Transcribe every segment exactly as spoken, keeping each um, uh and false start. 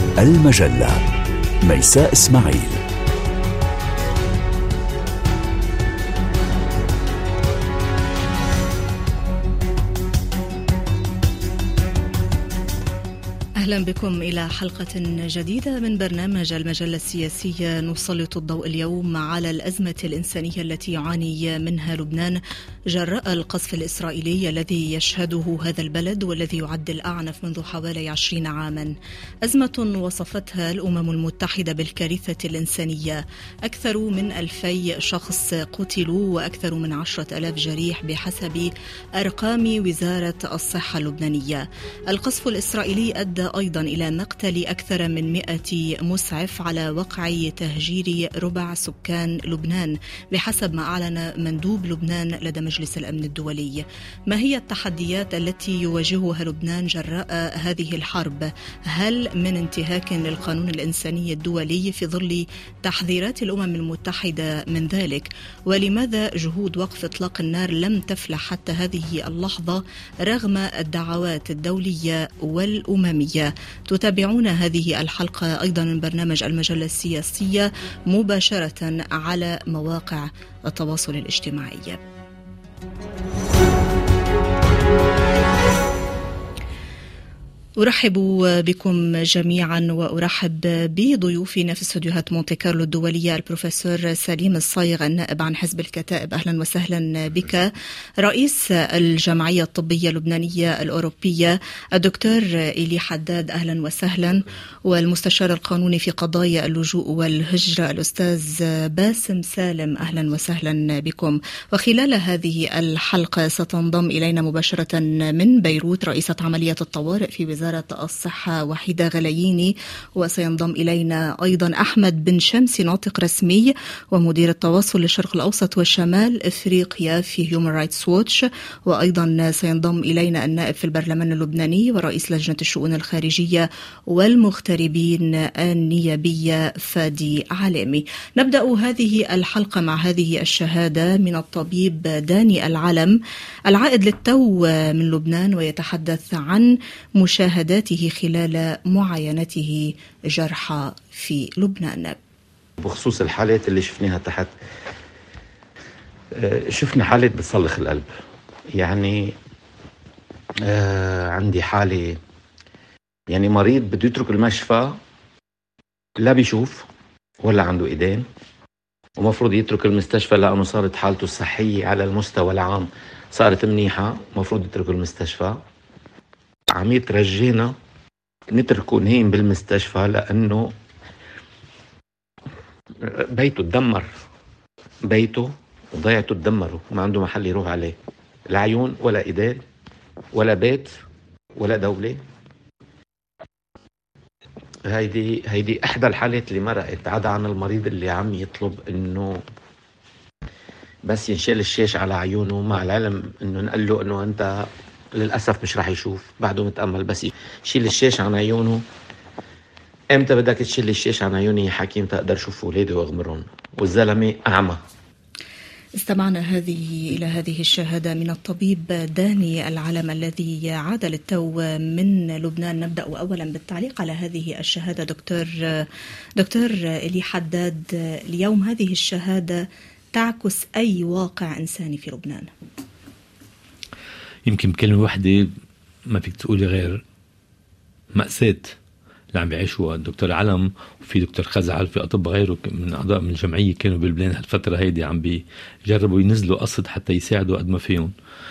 المجلة. ميساء إسماعيل. أهلا بكم إلى حلقة جديدة من برنامج المجلة السياسية. نسلط الضوء اليوم على الأزمة الإنسانية التي يعاني منها لبنان جراء القصف الإسرائيلي الذي يشهده هذا البلد والذي يعد الأعنف منذ حوالي عشرين عاما. أزمة وصفتها الأمم المتحدة بالكارثة الإنسانية. أكثر من ألفي شخص قتلوا وأكثر من عشرة ألاف جريح بحسب أرقام وزارة الصحة اللبنانية. القصف الإسرائيلي أدى أيضا إلى مقتل أكثر من مئة مسعف على وقع تهجير ربع سكان لبنان بحسب ما أعلن مندوب لبنان لدى مجلس الأمن الدولي. ما هي التحديات التي يواجهها لبنان جراء هذه الحرب؟ هل من انتهاك للقانون الإنساني الدولي في ظل تحذيرات الأمم المتحدة من ذلك؟ ولماذا جهود وقف إطلاق النار لم تفلح حتى هذه اللحظة رغم الدعوات الدولية والأممية؟ تتابعون هذه الحلقة أيضا من برنامج المجلة السياسية مباشرة على مواقع التواصل الاجتماعي. أرحب بكم جميعا وأرحب بضيوفنا في استوديوهات مونتي كارلو الدولية البروفيسور سليم الصايغ النائب عن حزب الكتائب. أهلا وسهلا بك. رئيس الجمعية الطبية اللبنانية الأوروبية الدكتور إيلي حداد أهلا وسهلا. والمستشار القانوني في قضايا اللجوء والهجرة الأستاذ باسم سالم أهلا وسهلا بكم. وخلال هذه الحلقة ستنضم إلينا مباشرة من بيروت رئيسة عملية الطوارئ في وزارة الصحة وحيدة غلاييني. وسينضم إلينا أيضا أحمد بن شمسي ناطق رسمي ومدير التواصل للشرق الأوسط وشمال إفريقيا في هيومن رايتس ووتش. وأيضا سينضم إلينا النائب في البرلمان اللبناني ورئيس لجنة الشؤون الخارجية والمغتربين النيابية فادي علامي. نبدأ هذه الحلقة مع هذه الشهادة من الطبيب داني العلم العائد للتو من لبنان ويتحدث عن مشاهدة مشاهداته خلال معاينته جرحى في لبنان. بخصوص الحالات اللي شفناها تحت، شفنا حالة بتصلخ القلب. يعني آه عندي حالة يعني مريض بده يترك المشفى، لا بيشوف ولا عنده ايدين، ومفروض يترك المستشفى لأنه صارت حالته الصحية على المستوى العام صارت منيحة، مفروض يترك المستشفى. عم يترجينا نتركه نهين بالمستشفى لأنه بيته تدمر، بيته وضيعته تدمروا، ما عنده محل يروح عليه، لا عيون ولا إيدين ولا بيت ولا دولة. هيدي هيدي إحدى الحالات اللي مرقت، عدا عن المريض اللي عم يطلب إنه بس ينشيل الشاش على عيونه، مع العلم إنه نقول له إنه أنت للأسف مش راح يشوف، بعده متأمل، بس يشيل الشاش عن عيونه. امتى بدك تشيل الشاش عن عيوني يا حكيم تقدر شوف ولادي واغمرهم، والزلمة أعمى. استمعنا هذه إلى هذه الشهادة من الطبيب داني العلم الذي عاد للتو من لبنان. نبدأ أولا بالتعليق على هذه الشهادة. دكتور دكتور إيلي حداد، اليوم هذه الشهادة تعكس أي واقع إنساني في لبنان؟ يمكن بكلمة واحدة ما فيك تقولي غير مأساة اللي عم بيعيشوا الدكتور علم وفي دكتور خزعل، في أطباء غيره من أعضاء من الجمعية كانوا بلبنان هالفترة هيدي عم بيجربوا ينزلوا قصد حتى يساعدوا قد ما فيهم.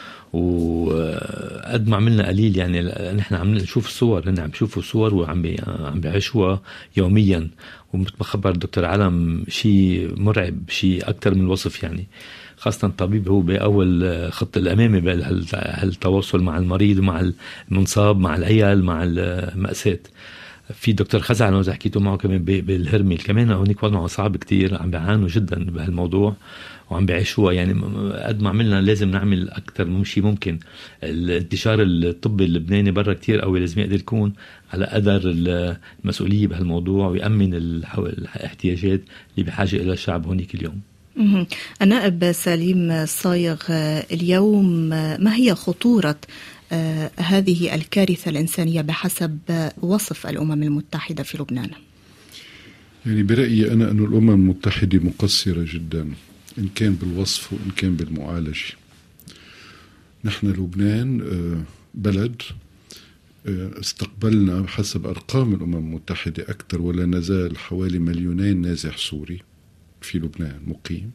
وقد ما عملنا قليل، يعني نحن عم نشوف الصور، هن عم بيشوفوا صور وعم بي عم بيعيشوها يوميا. ومثل ما خبر الدكتور علم شيء مرعب، شيء أكتر من الوصف. يعني خاصة الطبيب هو بأول خط الأمامي بهالتواصل مع المريض ومع المنصاب مع العيال مع المأساة. في دكتور خزعل أنا حكيته معه كمان بالهرمي كمان، هونيك وضعه صعب كتير، عم بيعانوا جدا بهالموضوع وعم بيعيشوها. يعني قد ما عملنا لازم نعمل أكتر من شيء ممكن. الانتشار الطبي اللبناني برا كتير قوي، لازم يقدر يكون على قدر المسؤولية بهالموضوع ويأمن الاحتياجات اللي بحاجة إلى الشعب هونيك اليوم. النائب سليم الصايغ، اليوم ما هي خطورة آه هذه الكارثة الإنسانية بحسب وصف الأمم المتحدة في لبنان؟ يعني برأيي أنا أن الأمم المتحدة مقصرة جدا، إن كان بالوصف وإن كان بالمعالجة. نحن لبنان بلد استقبلنا حسب أرقام الأمم المتحدة أكثر ولا نزال حوالي مليونين نازح سوري في لبنان مقيم،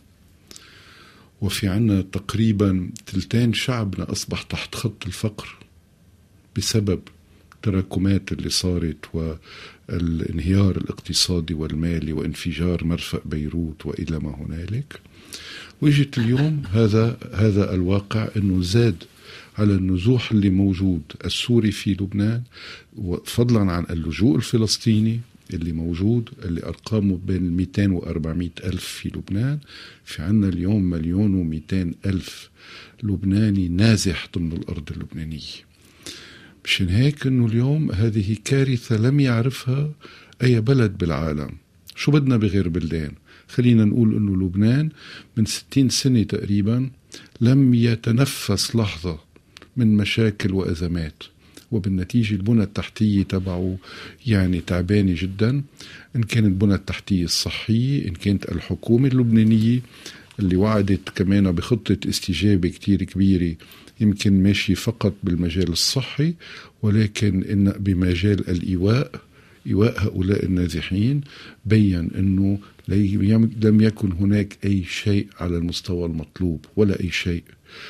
وفي عنا تقريبا ثلثين شعبنا أصبح تحت خط الفقر بسبب التراكمات اللي صارت والانهيار الاقتصادي والمالي وانفجار مرفأ بيروت وإلى ما هنالك. وجت اليوم هذا هذا الواقع أنه زاد على النزوح اللي موجود السوري في لبنان، فضلا عن اللجوء الفلسطيني اللي موجود اللي أرقامه بين مئتين وأربعمائة ألف في لبنان. في عنا اليوم مليون ومئتين ألف لبناني نازح ضمن الأرض اللبنانية. مشان هيك أنه اليوم هذه كارثة لم يعرفها أي بلد بالعالم. شو بدنا بغير بلدان؟ خلينا نقول أنه لبنان من ستين سنة تقريبا لم يتنفس لحظة من مشاكل وأزمات، وبالنتيجة البنى التحتية تبعه يعني تعبانة جدا، إن كانت البنى التحتية الصحية، إن كانت الحكومة اللبنانية اللي وعدت كمان بخطة استجابة كتير كبيرة يمكن ماشي فقط بالمجال الصحي، ولكن إن بمجال الإيواء إيواء هؤلاء النازحين بيّن أنه لم يكن هناك أي شيء على المستوى المطلوب ولا أي شيء،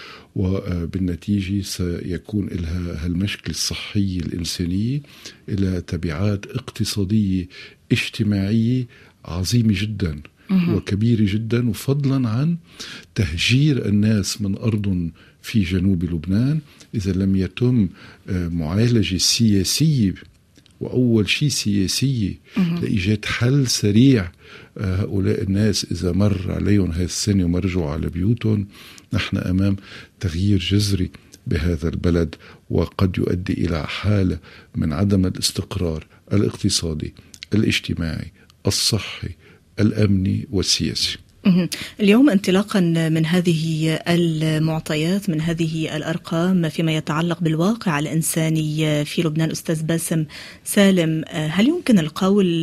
وبالنتيجة سيكون لها هالمشكلة الصحية الإنسانية إلى تبعات اقتصادية اجتماعية عظيمة جدا وكبيرة جدا، وفضلا عن تهجير الناس من أرض في جنوب لبنان إذا لم يتم معالجة سياسية، وأول شيء سياسية لإيجاد حل سريع. هؤلاء الناس إذا مر عليهم هذه السنة وما رجعوا على بيوتهم، نحن أمام تغيير جذري بهذا البلد، وقد يؤدي إلى حالة من عدم الاستقرار الاقتصادي الاجتماعي الصحي الأمني والسياسي. اليوم انطلاقا من هذه المعطيات، من هذه الأرقام فيما يتعلق بالواقع الإنساني في لبنان، أستاذ باسم سالم، هل يمكن القول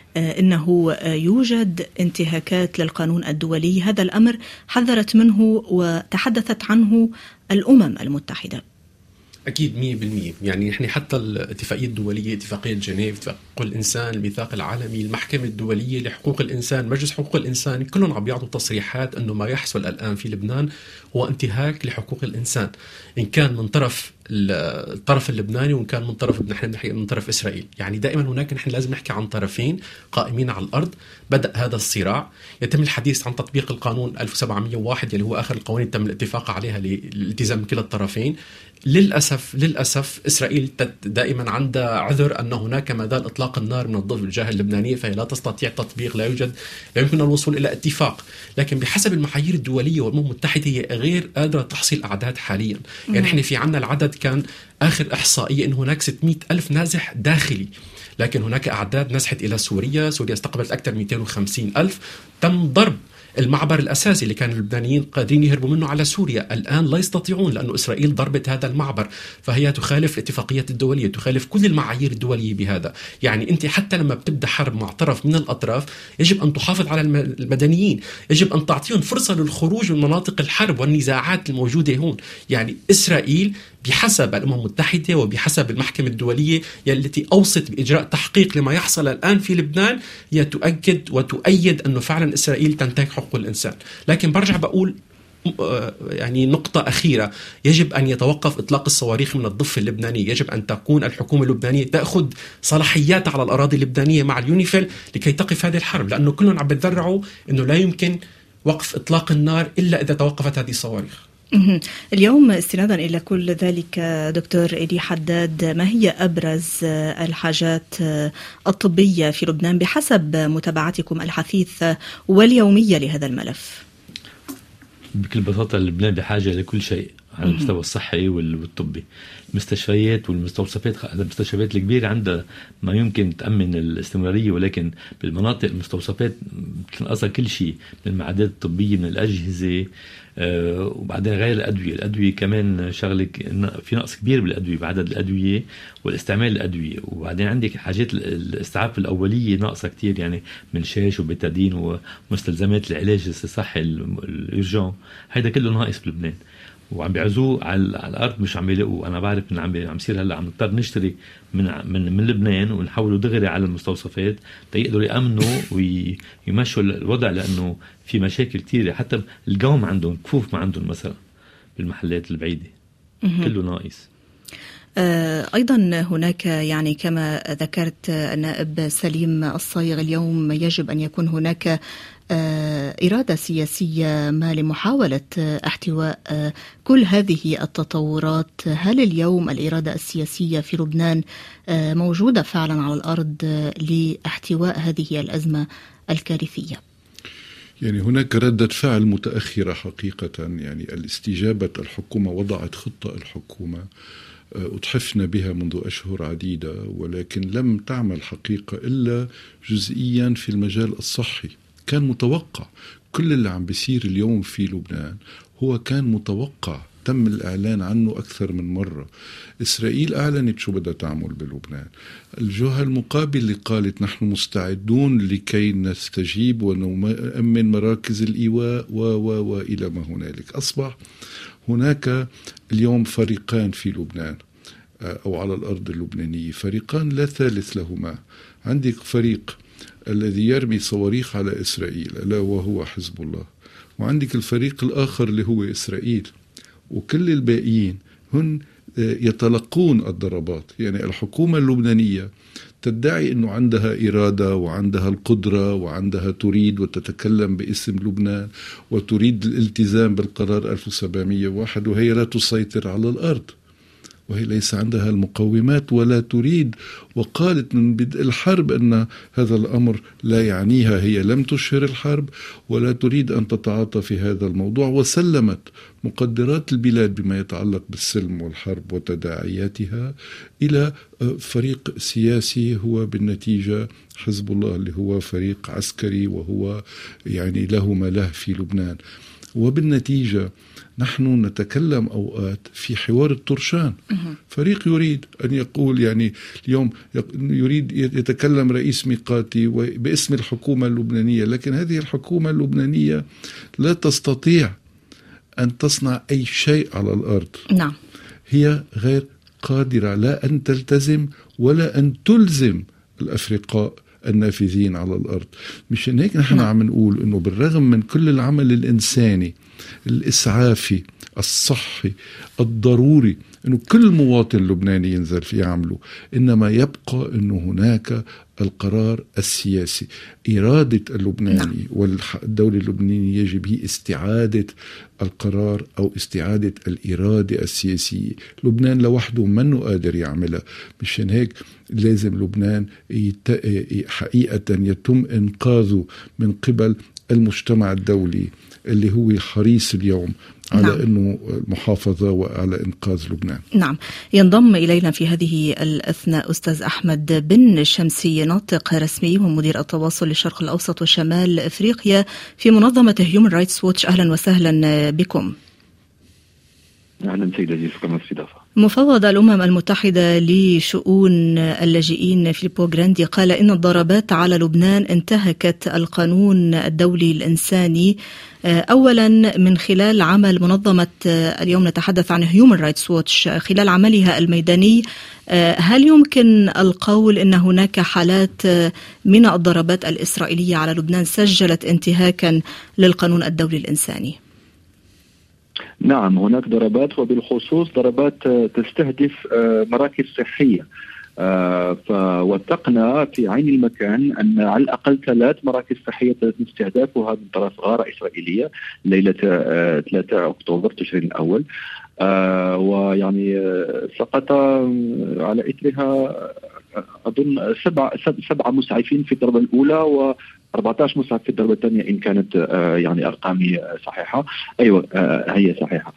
إنه يوجد انتهاكات للقانون الدولي؟ هذا الأمر حذرت منه وتحدثت عنه الأمم المتحدة. أكيد مية بالمية. يعني إحنا حتى الاتفاقية الدولية، اتفاقية جنيف، اتفاق حقوق الإنسان، الميثاق العالمي، المحكمة الدولية لحقوق الإنسان، مجلس حقوق الإنسان، كلهم عم بيعطوا تصريحات أنه ما يحصل الآن في لبنان هو انتهاك لحقوق الإنسان، إن كان من طرف الطرف اللبناني وإن كان من طرف نحن من طرف إسرائيل. يعني دائما هناك نحن لازم نحكي عن طرفين قائمين على الأرض. بدأ هذا الصراع، يتم الحديث عن تطبيق القانون ألف وسبعمائة وواحد اللي هو آخر القوانين تم الاتفاق عليها للالتزام كلا الطرفين. للأسف للأسف إسرائيل دائما عندها عذر أن هناك مازال إطلاق النار من الضفة الجهة اللبنانية، فهي لا تستطيع تطبيق، لا يوجد لا يمكن الوصول إلى اتفاق. لكن بحسب المعايير الدولية والأمم المتحدة هي غير قادرة تحصيل أعداد حاليا. يعني إحنا في عنا العدد كان آخر إحصائية إن هناك ستمائة ألف نازح داخلي، لكن هناك أعداد نزحت إلى سوريا. سوريا استقبلت أكثر من مئتين وخمسين ألف. تم ضرب المعبر الأساسي اللي كان اللبنانيين قادرين يهربوا منه على سوريا، الآن لا يستطيعون لأن إسرائيل ضربت هذا المعبر. فهي تخالف الاتفاقيات الدولية، تخالف كل المعايير الدولية بهذا. يعني أنت حتى لما بتبدأ حرب مع طرف من الأطراف يجب أن تحافظ على المدنيين، يجب أن تعطيهم فرصة للخروج من مناطق الحرب والنزاعات الموجودة هون. يعني إسرائيل بحسب الأمم المتحدة وبحسب المحكمة الدولية التي أوصت بإجراء تحقيق لما يحصل الآن في لبنان، هي تؤكد وتؤيد أنه فعلا إسرائيل تنتهك حقوق الإنسان. لكن برجع بقول يعني نقطة أخيرة، يجب أن يتوقف إطلاق الصواريخ من الضفة اللبنانية. يجب أن تكون الحكومة اللبنانية تأخذ صلاحيات على الأراضي اللبنانية مع اليونيفيل لكي تقف هذه الحرب، لأنه كلهم عم بتذرعوا أنه لا يمكن وقف إطلاق النار إلا إذا توقفت هذه الصواريخ. اليوم استنادا إلى كل ذلك دكتور إيدي حداد، ما هي أبرز الحاجات الطبية في لبنان بحسب متابعتكم الحثيثة واليومية لهذا الملف؟ بكل بساطة لبنان بحاجة لكل شيء على المستوى الصحي والطبي. المستشفيات والمستوصفات، المستشفيات الكبيرة عندها ما يمكن تأمن الاستمرارية، ولكن بالمناطق المستوصفات بتنقصها كل شيء من المعدات الطبية، من الأجهزة، آه وبعدين غير الأدوية. الأدوية كمان شغلة، في نقص كبير بالأدوية بعدد الأدوية والاستعمال الأدوية. وبعدين عندك حاجات الاستعاف الأولية ناقصة كتير، يعني من شاش وبيتادين ومستلزمات العلاج الصحي الإرجان، هيدا كله ناقص بلبنان وعم بيعزوه على الارض، مش عم يلاقوا. انا بعرف ان عم عم يصير هلا عم نضطر نشتري من من من لبنان ونحوله دغري على المستوصفات تيقدروا يامنوا ويمشوا الوضع، لانه في مشاكل كثيره. حتى القوم عندهم كفوف ما عندهم مثلا بالمحلات البعيده، كله ناقص. أيضا هناك يعني كما ذكرت النائب سليم الصايغ، اليوم يجب أن يكون هناك إرادة سياسية ما لمحاولة احتواء كل هذه التطورات. هل اليوم الإرادة السياسية في لبنان موجودة فعلا على الأرض لاحتواء هذه الأزمة الكارثية؟ يعني هناك ردة فعل متأخرة حقيقة. يعني الاستجابة، الحكومة وضعت خطة، الحكومة أتحفنا بها منذ أشهر عديدة، ولكن لم تعمل حقيقة إلا جزئيا في المجال الصحي. كان متوقع كل اللي عم بيصير اليوم في لبنان هو كان متوقع، تم الإعلان عنه أكثر من مرة. إسرائيل أعلنت شو بدها تعمل بلبنان، الجهة المقابل اللي قالت نحن مستعدون لكي نستجيب ونؤمن مراكز الإيواء و و وإلى ما هنالك. أصبح هناك اليوم فريقان في لبنان أو على الأرض اللبنانية، فريقان لا ثالث لهما. عندك فريق الذي يرمي صواريخ على إسرائيل ألا وهو حزب الله، وعندك الفريق الآخر اللي هو إسرائيل، وكل الباقيين هن يتلقون الضربات. يعني الحكومة اللبنانية تدعي أنه عندها إرادة وعندها القدرة وعندها تريد وتتكلم باسم لبنان وتريد الالتزام بالقرار ألف وسبعمئة وواحد، وهي لا تسيطر على الأرض، وهي ليس عندها المقومات ولا تريد. وقالت من بدء الحرب أن هذا الأمر لا يعنيها، هي لم تشهر الحرب ولا تريد أن تتعاطى في هذا الموضوع، وسلمت مقدرات البلاد بما يتعلق بالسلم والحرب وتداعياتها إلى فريق سياسي هو بالنتيجة حزب الله، اللي هو فريق عسكري وهو يعني له ما له في لبنان. وبالنتيجة نحن نتكلم أوقات في حوار الطرشان. فريق يريد أن يقول، يعني اليوم يريد يتكلم رئيس ميقاتي باسم الحكومة اللبنانية، لكن هذه الحكومة اللبنانية لا تستطيع أن تصنع أي شيء على الأرض. نعم. هي غير قادرة لا أن تلتزم ولا أن تلزم الأفرقاء النافذين على الأرض. مشان هيك نحن عم نقول أنه بالرغم من كل العمل الإنساني الإسعافي الصحي الضروري أنه كل مواطن لبناني ينزل في يعمله، إنما يبقى أنه هناك القرار السياسي، إرادة اللبناني والدولة اللبنانية يجب هي استعادة القرار أو استعادة الإرادة السياسية. لبنان لوحده منه قادر يعملها. مشان هيك لازم لبنان يت... حقيقة يتم إنقاذه من قبل المجتمع الدولي اللي هو حريص اليوم على نعم. أنه المحافظة وعلى إنقاذ لبنان. نعم. ينضم إلينا في هذه الأثناء أستاذ أحمد بن شمسي، ناطق رسمي ومدير التواصل للشرق الأوسط وشمال أفريقيا في منظمة هيومن رايتس ووتش. أهلا وسهلا بكم. أهلا سيدة، شكرا للاستضافة. مفوض الأمم المتحدة لشؤون اللاجئين فيليبو جراندي قال إن الضربات على لبنان انتهكت القانون الدولي الإنساني، أولا من خلال عمل منظمة اليوم نتحدث عن هيومن رايتس ووتش خلال عملها الميداني. هل يمكن القول أن هناك حالات من الضربات الإسرائيلية على لبنان سجلت انتهاكا للقانون الدولي الإنساني؟ نعم، هناك ضربات، وبالخصوص ضربات تستهدف مراكز صحية. فوثقنا في عين المكان أن على الأقل ثلاث مراكز صحية تم استهدافها من طرف غارة إسرائيلية ليلة ثلاثة أكتوبر تشرين الأول، ويعني سقط على إثرها أظن سبعة سبعة مسعفين في الضربة الأولى، أربعة عشر مسعف في الضربة الثانية إن كانت يعني أرقامي صحيحة. أيوة هي صحيحة.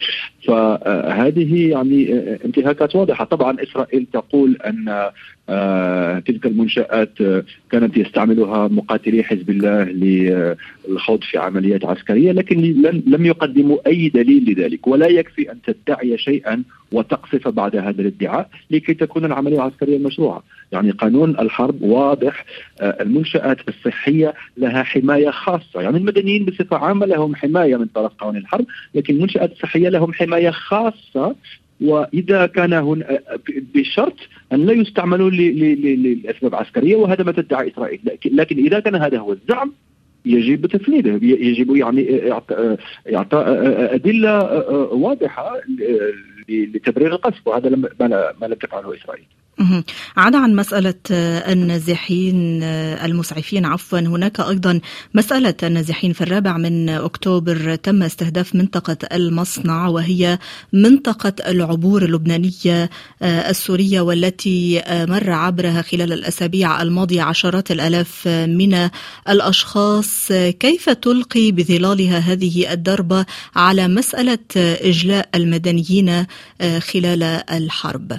فهذه يعني انتهاكات واضحة. طبعا إسرائيل تقول أن تلك المنشآت كانت يستعملها مقاتلي حزب الله للخوض في عمليات عسكرية، لكن لم يقدموا أي دليل لذلك، ولا يكفي أن تدعي شيئا وتقصف بعد هذا الادعاء لكي تكون العملية العسكرية مشروعة. يعني قانون الحرب واضح، المنشآت الصحية لها حماية خاصة، يعني المدنيين بصفة عامة لهم حماية من طرف قانون الحرب، لكن المنشآت الصحية لهم حماية خاصة، وإذا كان هنا بشرط أن لا يستعملوا لأسباب عسكرية، وهذا ما تدعي إسرائيل. لكن إذا كان هذا هو الزعم يجب تفنيده، يجب يعني إعطاء أدلة واضحة لتبرير القصف، وهذا ما لم تفعله إسرائيل. عدا عن مسألة النازحين المسعفين عفوا، هناك أيضا مسألة النازحين. في الرابع من أكتوبر تم استهداف منطقة المصنع، وهي منطقة العبور اللبنانية السورية، والتي مر عبرها خلال الأسابيع الماضية عشرات الآلاف من الأشخاص. كيف تلقي بظلالها هذه الضربة على مسألة إجلاء المدنيين خلال الحرب؟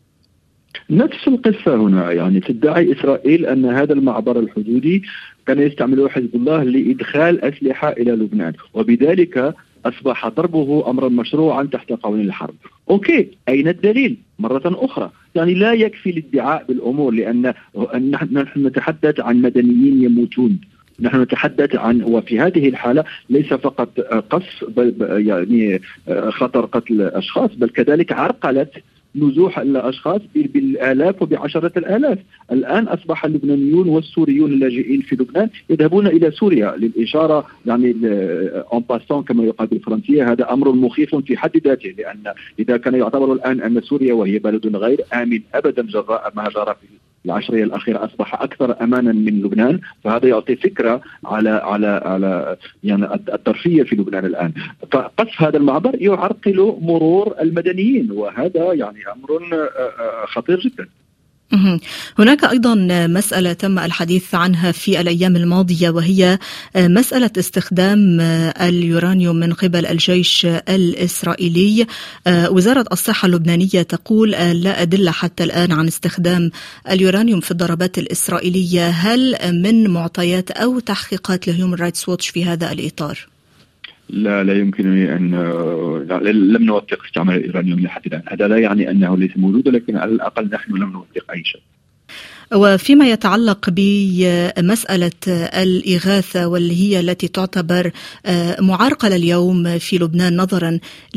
نفس القصة هنا، يعني تدعي إسرائيل أن هذا المعبر الحدودي كان يستعمله حزب الله لإدخال أسلحة إلى لبنان، وبذلك أصبح ضربه أمرا مشروعا تحت قوانين الحرب. أوكي، أين الدليل؟ مرة أخرى، يعني لا يكفي الادعاء بالأمور، لأن نحن نتحدث عن مدنيين يموتون، نحن نتحدث عن، وفي هذه الحالة ليس فقط قصف بل يعني خطر قتل أشخاص، بل كذلك عرقلة نزوح الأشخاص بالآلاف وبعشرة الآلاف. الآن أصبح اللبنانيون والسوريون اللاجئين في لبنان يذهبون إلى سوريا للإشارة، يعني en passant كما يقال بالفرنسية. هذا أمر مخيف في حد ذاته، لأن إذا كان يعتبر الآن أن سوريا وهي بلد غير آمن أبدا جراء ما جرى في العشرية الأخيرة أصبح أكثر أمانا من لبنان، فهذا يعطي فكرة على على على يعني الطرفية في لبنان الآن. فقصف هذا المعبر يعرقل مرور المدنيين، وهذا يعني أمر خطير جدا. هناك أيضا مسألة تم الحديث عنها في الأيام الماضية، وهي مسألة استخدام اليورانيوم من قبل الجيش الإسرائيلي. وزارة الصحة اللبنانية تقول لا أدلة حتى الآن عن استخدام اليورانيوم في الضربات الإسرائيلية. هل من معطيات أو تحقيقات لهيومن رايتس ووتش في هذا الإطار؟ لا لا يمكنني أن لم نوثق استعمال اليورانيوم لحد الآن. هذا لا يعني أنه ليس موجود، لكن على الأقل نحن لم نوثق أي شيء. وفيما يتعلق بمسألة الإغاثة، واللي هي التي تعتبر معرقلة اليوم في لبنان نظرا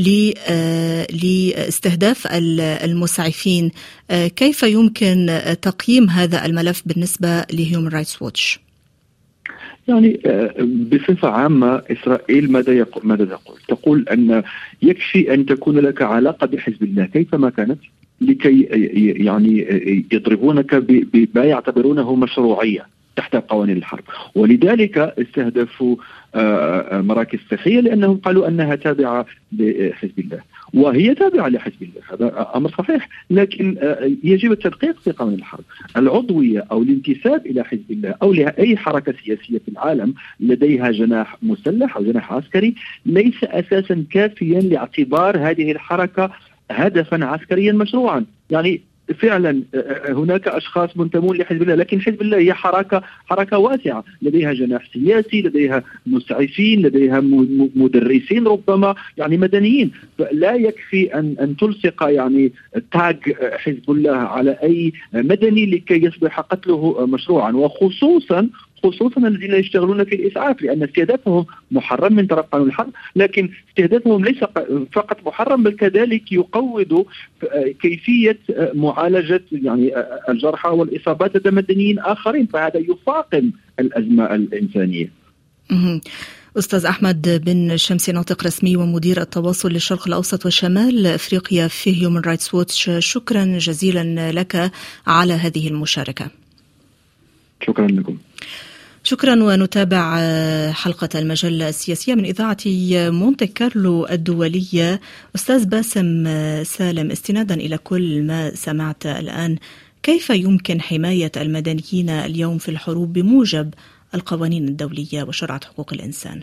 لاستهداف المسعفين، كيف يمكن تقييم هذا الملف بالنسبة لهيومن رايتس ووتش؟ يعني بصفة عامة إسرائيل ماذا يقول؟ ماذا تقول؟ تقول أن يكفي أن تكون لك علاقة بحزب الله كيفما كانت لكي يعني يضربونك بما يعتبرونه مشروعية تحت قوانين الحرب، ولذلك استهدفوا مراكز صحية لأنهم قالوا أنها تابعة لحزب الله، وهي تابعة لحزب الله، هذا أمر صحيح، لكن يجب التدقيق في قانون الحرب. العضوية أو الانتساب إلى حزب الله أو لأي حركة سياسية في العالم لديها جناح مسلح أو جناح عسكري ليس أساسا كافيا لاعتبار هذه الحركة هدفا عسكريا مشروعا. يعني فعلا هناك أشخاص منتمون لحزب الله، لكن حزب الله هي حركة حركة واسعة، لديها جناح سياسي، لديها مسعفين، لديها مدرسين، ربما يعني مدنيين. لا يكفي أن أن تلصق يعني تاج حزب الله على أي مدني لكي يصبح قتله مشروعا، وخصوصا خصوصا الذين يشتغلون في الإسعاف، لأن استهدافهم محرم من طرف قانون الحرب، لكن استهدافهم ليس فقط محرم بل كذلك يقوض كيفية معالجة يعني الجرحى والإصابات لدى مدنيين آخرين، فهذا يفاقم الأزمة الإنسانية. أستاذ أحمد بن شمسي، ناطق رسمي ومدير التواصل للشرق الأوسط وشمال أفريقيا في هيومن رايتس ووتش، شكرا جزيلا لك على هذه المشاركة. شكرا لكم. شكرا. ونتابع حلقة المجلة السياسية من إذاعة مونتي كارلو الدولية. أستاذ باسم سالم، استنادا إلى كل ما سمعت الآن، كيف يمكن حماية المدنيين اليوم في الحروب بموجب القوانين الدولية وشرعة حقوق الإنسان؟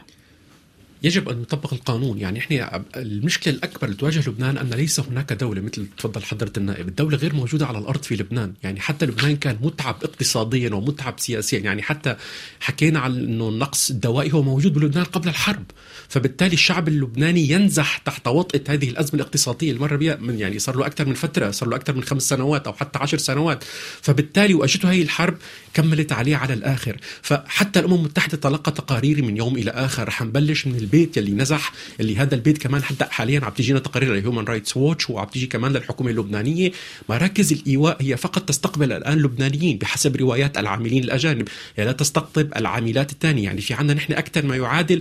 يجب أن يطبق القانون. يعني إحنا المشكلة الأكبر اللي تواجه لبنان أن ليس هناك دولة، مثل تفضل حضرة النائب، الدولة غير موجودة على الأرض في لبنان. يعني حتى لبنان كان متعب اقتصاديا ومتعب سياسيا، يعني حتى حكينا عن أنه النقص الدوائي هو موجود بلبنان قبل الحرب، فبالتالي الشعب اللبناني ينزح تحت وطأة هذه الأزمة الاقتصادية اللي مر بها من يعني صار له أكثر من فترة، صار له أكثر من خمس سنوات أو حتى عشر سنوات. فبالتالي وأجته هذه الحرب كملت عليه على الآخر. فحتى الأمم المتحدة تلقى تقارير من يوم إلى آخر. رح نبلش من البيت يلي نزح، اللي هذا البيت كمان حتى حاليا عم تجينا تقارير لهيومن رايتس ووتش وعم تجي كمان للحكومة اللبنانية. مراكز الإيواء هي فقط تستقبل الآن لبنانيين بحسب روايات العاملين الأجانب، يعني لا تستقطب العاملات الثانية. يعني في عندنا نحن أكثر ما يعادل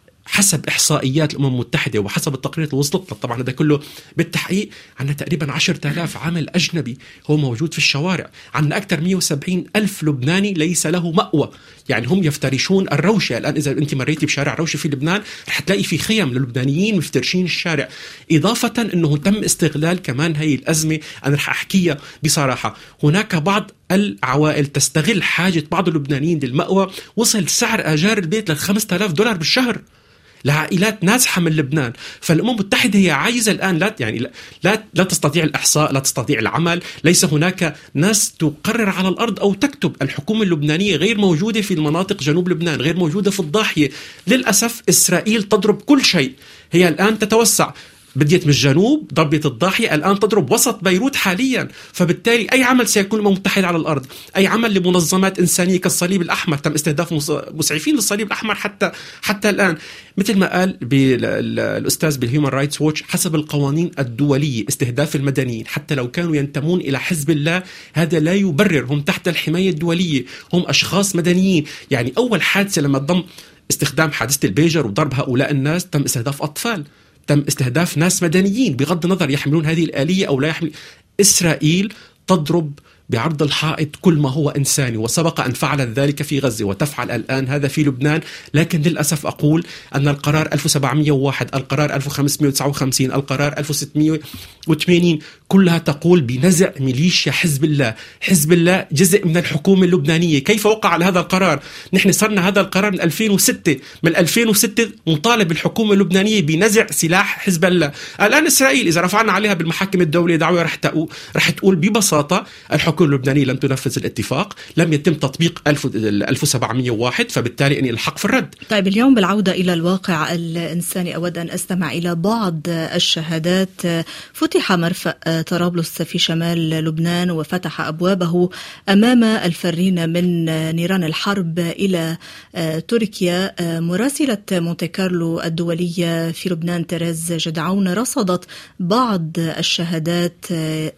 حسب إحصائيات الأمم المتحدة وحسب التقرير اللي وصلت طبعا هذا كله بالتحقيق، عندنا تقريبا عشرة آلاف عامل أجنبي هو موجود في الشوارع. عندنا أكثر مئة وسبعين ألف لبناني ليس له مأوى، يعني هم يفترشون الروشة. الآن إذا أنت مريتي بشارع روشة في لبنان رح تلاقي في خيم للبنانيين مفترشين الشارع. إضافة أنه تم استغلال كمان هاي الأزمة، أنا رح أحكيها بصراحة. هناك بعض العوائل تستغل حاجة بعض اللبنانيين للمأوى، وصل سعر آجار البيت لخمسة آلاف دولار بالشهر لعائلات نازحة من لبنان. فالأمم المتحدة هي عايزة الآن لا يعني لا لا, لا تستطيع الإحصاء، لا تستطيع العمل، ليس هناك ناس تقرر على الأرض أو تكتب. الحكومة اللبنانية غير موجودة في المناطق جنوب لبنان، غير موجودة في الضاحية. للأسف إسرائيل تضرب كل شيء، هي الآن تتوسع، بديت من الجنوب ضربت الضاحية، الآن تضرب وسط بيروت حاليا. فبالتالي أي عمل سيكون الأمم المتحدة على الأرض، أي عمل لمنظمات إنسانية كالصليب الأحمر، تم استهداف مسعفين للصليب الأحمر حتى حتى الآن. مثل ما قال الأستاذ بالهيومن رايتس ووتش، حسب القوانين الدولية استهداف المدنيين حتى لو كانوا ينتمون إلى حزب الله هذا لا يبرر، هم تحت الحماية الدولية، هم أشخاص مدنيين. يعني أول حادثة لما ضم استخدام حادثة البيجر وضرب هؤلاء الناس تم استهداف أطفال، تم استهداف ناس مدنيين بغض النظر يحملون هذه الآلية أو لا يحمل. إسرائيل تضرب بعرض الحائط كل ما هو إنساني، وسبق أن فعلت ذلك في غزة وتفعل الآن هذا في لبنان. لكن للأسف أقول أن القرار ألف وسبعمئة وواحد، القرار ألف وخمسمئة وتسعة وخمسين، القرار ألف وستمئة وثمانين كلها تقول بنزع ميليشيا حزب الله. حزب الله جزء من الحكومة اللبنانية. كيف وقع على هذا القرار؟ نحن صرنا هذا القرار من ألفين وستة، من ألفين وستة مطالب الحكومة اللبنانية بنزع سلاح حزب الله. الآن إسرائيل إذا رفعنا عليها بالمحاكم الدولية دعوة رح تقول رح تقول ببساطة الحكومة اللبنانية لم تنفذ الاتفاق، لم يتم تطبيق ألف وسبعمئة وواحد، فبالتالي أن الحق في الرد. طيب اليوم بالعودة إلى الواقع الإنساني أود أن أستمع إلى بعض الشهادات. فتح مرفأ طرابلس في شمال لبنان وفتح أبوابه أمام الفرين من نيران الحرب إلى تركيا. مراسلة مونتي كارلو الدولية في لبنان تيريز جدعون رصدت بعض الشهادات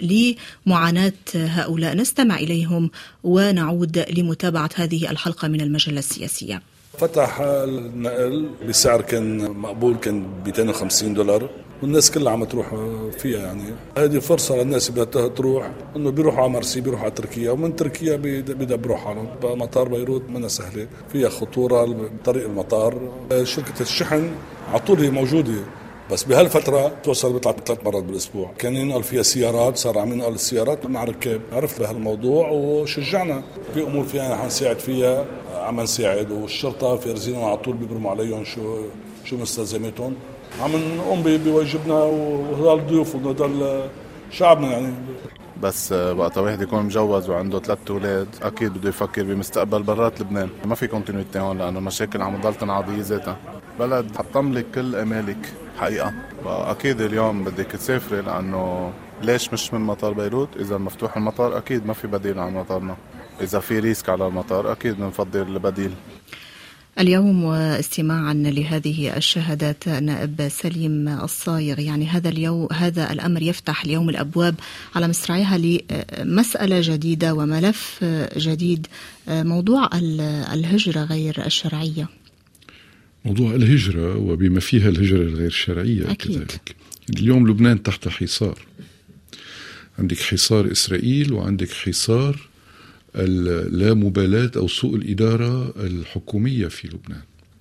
لمعاناة هؤلاء، نستمع إليهم ونعود لمتابعة هذه الحلقة من المجلة السياسية. فتح النقل بسعر كان مقبول، كان مئتين وخمسين دولار، والناس كلها عم تروح فيها. يعني هذه فرصة للناس بدها تروح، انه بيروحوا على مرسي، بيروحوا على تركيا، ومن تركيا بيدبروا حالهم. مطار بيروت منها سهلة، فيها خطورة بطريق المطار. شركة الشحن على طول هي موجودة، بس بهالفترة توصل بيطلع ثلاث مرات بالأسبوع. كان ينقل فيها سيارات، صار عم ينقل السيارات مع ركاب. عرفت بهالموضوع وشجعنا في أمور فيها حنساعد فيها، عم نساعد، والشرطة فارزين على طول بيبرموا عليهم شو شو مستلزماتهم. عم نقوم بواجبنا، وهذا الضيوف وهذا شعبنا. يعني بس وقت واحد يكون مجوز وعنده ثلاث أولاد أكيد بده يفكر بمستقبل برات لبنان. ما في كونتينيوتي هون لأنه المشاكل عم تضل تنعضي ذاتها. بلد حطم لك كل أمالك حقيقة، فأكيد اليوم بدك تسافري، لأنه ليش مش من مطار بيروت؟ إذا مفتوح المطار أكيد ما في بديل عن مطارنا، إذا في ريسك على المطار أكيد بنفضل البديل. اليوم واستماعا لهذه الشهادات نائب سليم الصايغ، يعني هذا اليوم هذا الأمر يفتح اليوم الأبواب على مصراعيها لمسألة جديدة وملف جديد، موضوع الهجرة غير الشرعية. موضوع الهجرة وبما فيها الهجرة الغير شرعية أكيد. كذلك اليوم لبنان تحت حصار، عندك حصار إسرائيل وعندك حصار لا مبالاة أو سوء الإدارة الحكومية في لبنان.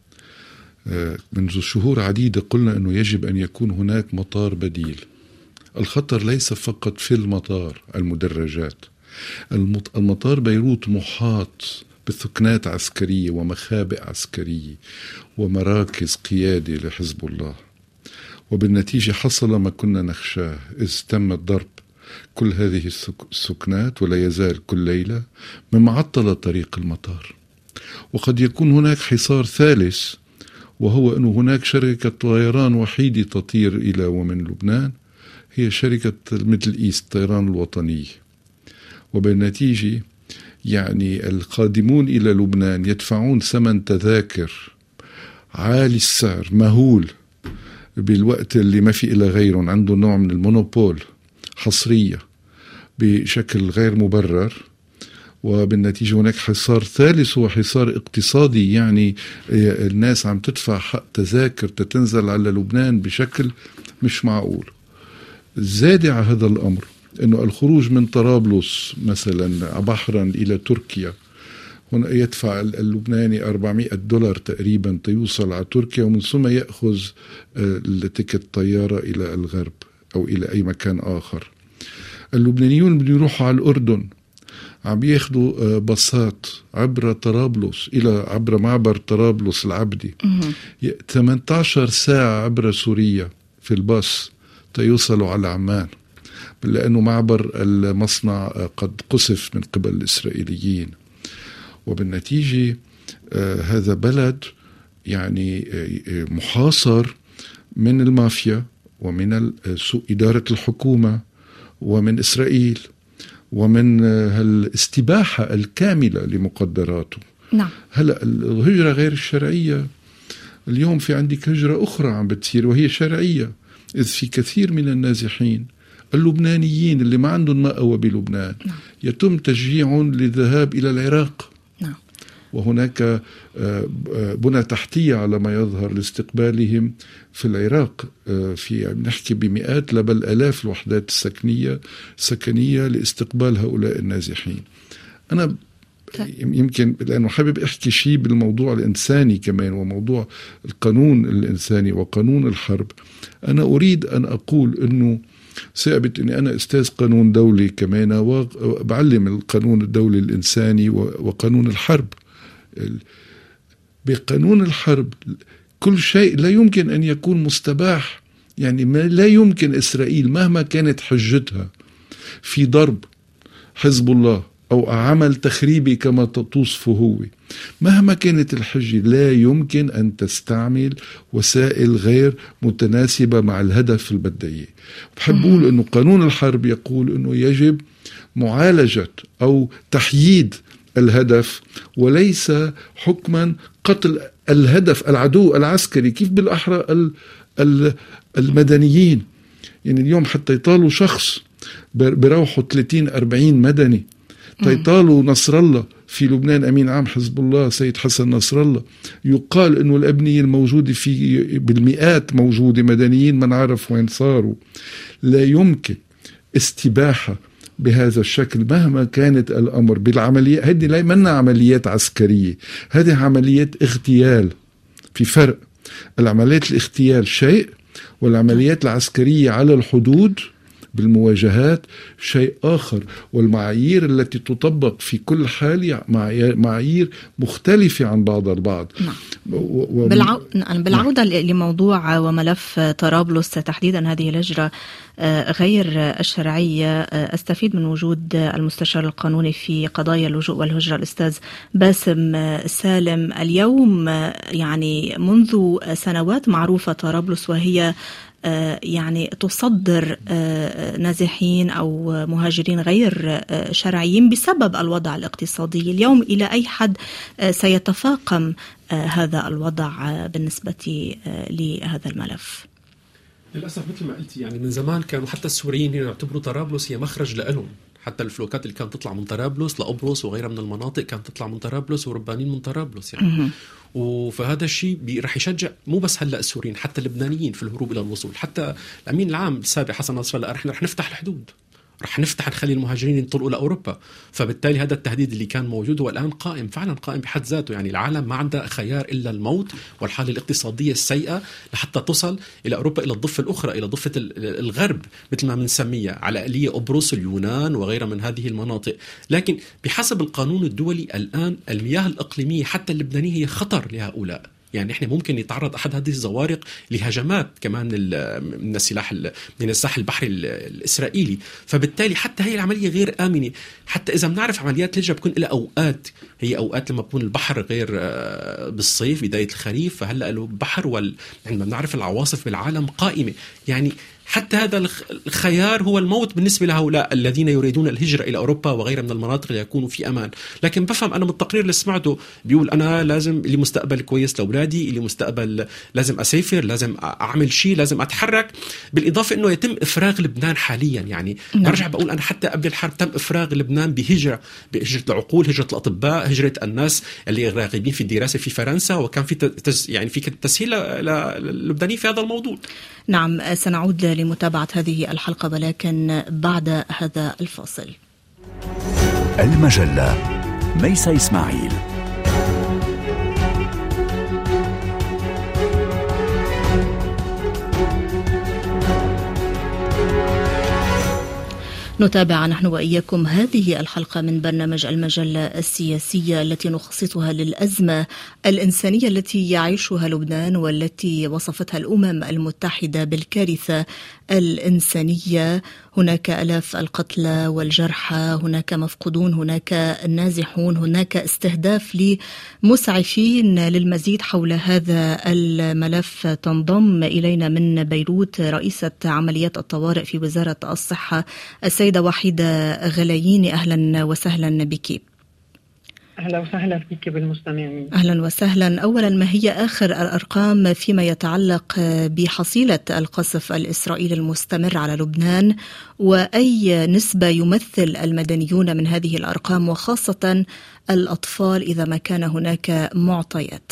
منذ شهور عديدة قلنا أنه يجب أن يكون هناك مطار بديل. الخطر ليس فقط في المطار، المدرجات. المطار بيروت محاط بثكنات عسكرية ومخابئ عسكرية ومراكز قيادة لحزب الله، وبالنتيجة حصل ما كنا نخشاه، إذ تم الضرب كل هذه السكنات ولا يزال كل ليلة من معطلة طريق المطار. وقد يكون هناك حصار ثالث، وهو أن هناك شركة طيران وحيدة تطير إلى ومن لبنان، هي شركة الميدل إيست الطيران الوطني. وبالنتيجة يعني القادمون إلى لبنان يدفعون ثمن تذاكر عالي السعر مهول، بالوقت اللي ما في إلا غيرهم عنده نوع من المونوبول حصرية بشكل غير مبرر. وبالنتيجة هناك حصار ثالث هو حصار اقتصادي، يعني الناس عم تدفع حق تذاكر تتنزل على لبنان بشكل مش معقول. زاد على هذا الأمر أنه الخروج من طرابلس مثلا بحرا إلى تركيا، هنا يدفع اللبناني أربعمائة دولار تقريبا تيوصل على تركيا، ومن ثم يأخذ التيكت طيارة إلى الغرب أو إلى أي مكان آخر. اللبنانيون بدهم يروحوا على الأردن عم ياخدوا باصات عبر طرابلس إلى عبر معبر طرابلس العبدي، ثمانية عشر ساعة عبر سوريا في الباص تيوصلوا على عمان، لأنه معبر المصنع قد قصف من قبل الإسرائيليين. وبالنتيجة آه هذا بلد يعني آه محاصر من المافيا ومن سوء إدارة الحكومة ومن إسرائيل ومن آه الاستباحة الكاملة لمقدراته. نعم. هلأ الهجرة غير الشرعية، اليوم في عندك هجرة أخرى عم بتصير وهي شرعية، إذ في كثير من النازحين اللبنانيين اللي ما عندهم مأوى بلبنان نعم. يتم تشجيعهم للذهاب إلى العراق نعم. وهناك بنى تحتية على ما يظهر لاستقبالهم في العراق، في نحكي بمئات لا بل آلاف الوحدات السكنية سكنية لاستقبال هؤلاء النازحين. أنا يمكن لأنه حابب أحكي شيء بالموضوع الإنساني كمان وموضوع القانون الإنساني وقانون الحرب. أنا أريد أن أقول أنه ثابت أني أنا أستاذ قانون دولي كمان، وبعلم القانون الدولي الإنساني وقانون الحرب. بقانون الحرب كل شيء لا يمكن أن يكون مستباح، يعني ما لا يمكن إسرائيل مهما كانت حجتها في ضرب حزب الله أو عمل تخريبي كما توصفه هو، مهما كانت الحجة لا يمكن أن تستعمل وسائل غير متناسبة مع الهدف البديهي. بحب أقول أنه قانون الحرب يقول أنه يجب معالجة أو تحييد الهدف وليس حكما قتل الهدف العدو العسكري، كيف بالأحرى المدنيين. يعني اليوم حتى يطالوا شخص بروحوا ثلاثين أربعين مدني، تيطالوا نصر الله في لبنان أمين عام حزب الله سيد حسن نصر الله، يقال أنه الأبنية الموجودة في بالمئات موجودة مدنيين ما نعرف وين صاروا. لا يمكن استباحة بهذا الشكل مهما كانت الأمر بالعملية. هذه لا منا عمليات عسكرية، هذه عمليات اغتيال. في فرق، العمليات الاغتيال شيء والعمليات العسكرية على الحدود بالمواجهات شيء آخر، والمعايير التي تطبق في كل حال معايير مختلفة عن بعض البعض. نعم. و... بالعو... بالعودة نعم. لموضوع وملف طرابلس تحديدا، هذه الهجرة غير الشرعية، أستفيد من وجود المستشار القانوني في قضايا اللجوء والهجرة الأستاذ باسم سالم. اليوم يعني منذ سنوات معروفة طرابلس وهي يعني تصدر نازحين أو مهاجرين غير شرعيين بسبب الوضع الاقتصادي. اليوم إلى أي حد سيتفاقم هذا الوضع بالنسبة لهذا الملف؟ للأسف مثل ما قلت، يعني من زمان كانوا حتى السوريين يعتبروا طرابلس هي مخرج لهم. حتى الفلوكات اللي كانت تطلع من طرابلس لقبرص وغيرها من المناطق كانت تطلع من طرابلس وربانين من طرابلس يعني. وفهذا الشيء رح يشجع مو بس هلا السوريين، حتى اللبنانيين في الهروب الى الوصول. حتى الامين العام السابق حسن نصر الله رح رح نفتح الحدود رح نفتح نخلي المهاجرين ينطلقوا لأوروبا. فبالتالي هذا التهديد اللي كان موجود هو الآن قائم، فعلا قائم بحد ذاته. يعني العالم ما عنده خيار إلا الموت والحالة الاقتصادية السيئة لحتى تصل إلى أوروبا، إلى الضفة الأخرى، إلى ضفة الغرب مثل ما بنسميها، على آلية قبرص، اليونان وغيرها من هذه المناطق. لكن بحسب القانون الدولي الآن المياه الإقليمية حتى اللبنانية هي خطر لهؤلاء. يعني احنا ممكن يتعرض احد هذه الزوارق لهجمات كمان من السلاح من الساحل البحري الاسرائيلي. فبالتالي حتى هي العمليه غير امنه. حتى اذا بنعرف عمليات الهجره بكون لها اوقات، هي اوقات لما بكون البحر غير بالصيف بدايه الخريف، فهلا له بحر وال... عندما بنعرف العواصف بالعالم قائمه. يعني حتى هذا الخيار هو الموت بالنسبة لهؤلاء الذين يريدون الهجرة إلى أوروبا وغيرها من المناطق ليكونوا في أمان. لكن بفهم أنا من التقرير اللي سمعته بيقول أنا لازم لي مستقبل كويس لأولادي، لي مستقبل لازم أسافر، لازم أعمل شيء، لازم أتحرك. بالإضافة أنه يتم إفراغ لبنان حاليا. يعني نعم. برجع بقول أنا حتى قبل الحرب تم إفراغ لبنان بهجرة، بهجرة العقول، هجرة الأطباء، هجرة الناس اللي راغبين في الدراسة في فرنسا، وكان في تز... يعني في تسهيل للبنانيين في هذا الموضوع. نعم، سنعود لمتابعة هذه الحلقة ولكن بعد هذا الفاصل. المجلة ميساء إسماعيل. نتابع نحن وإياكم هذه الحلقة من برنامج المجلة السياسية التي نخصصها للأزمة الإنسانية التي يعيشها لبنان والتي وصفتها الأمم المتحدة بالكارثة الإنسانية. هناك آلاف القتلى والجرحى، هناك مفقودون، هناك نازحون، هناك استهداف لمسعفين. للمزيد حول هذا الملف تنضم إلينا من بيروت رئيسة عمليات الطوارئ في وزارة الصحة السيدة وحيدة غلاييني. أهلا وسهلا بك. أهلا وسهلا بك بالمستمعين. أهلا وسهلا. أولا، ما هي آخر الأرقام فيما يتعلق بحصيلة القصف الإسرائيلي المستمر على لبنان، وأي نسبة يمثل المدنيون من هذه الأرقام، وخاصة الأطفال إذا ما كان هناك معطيات؟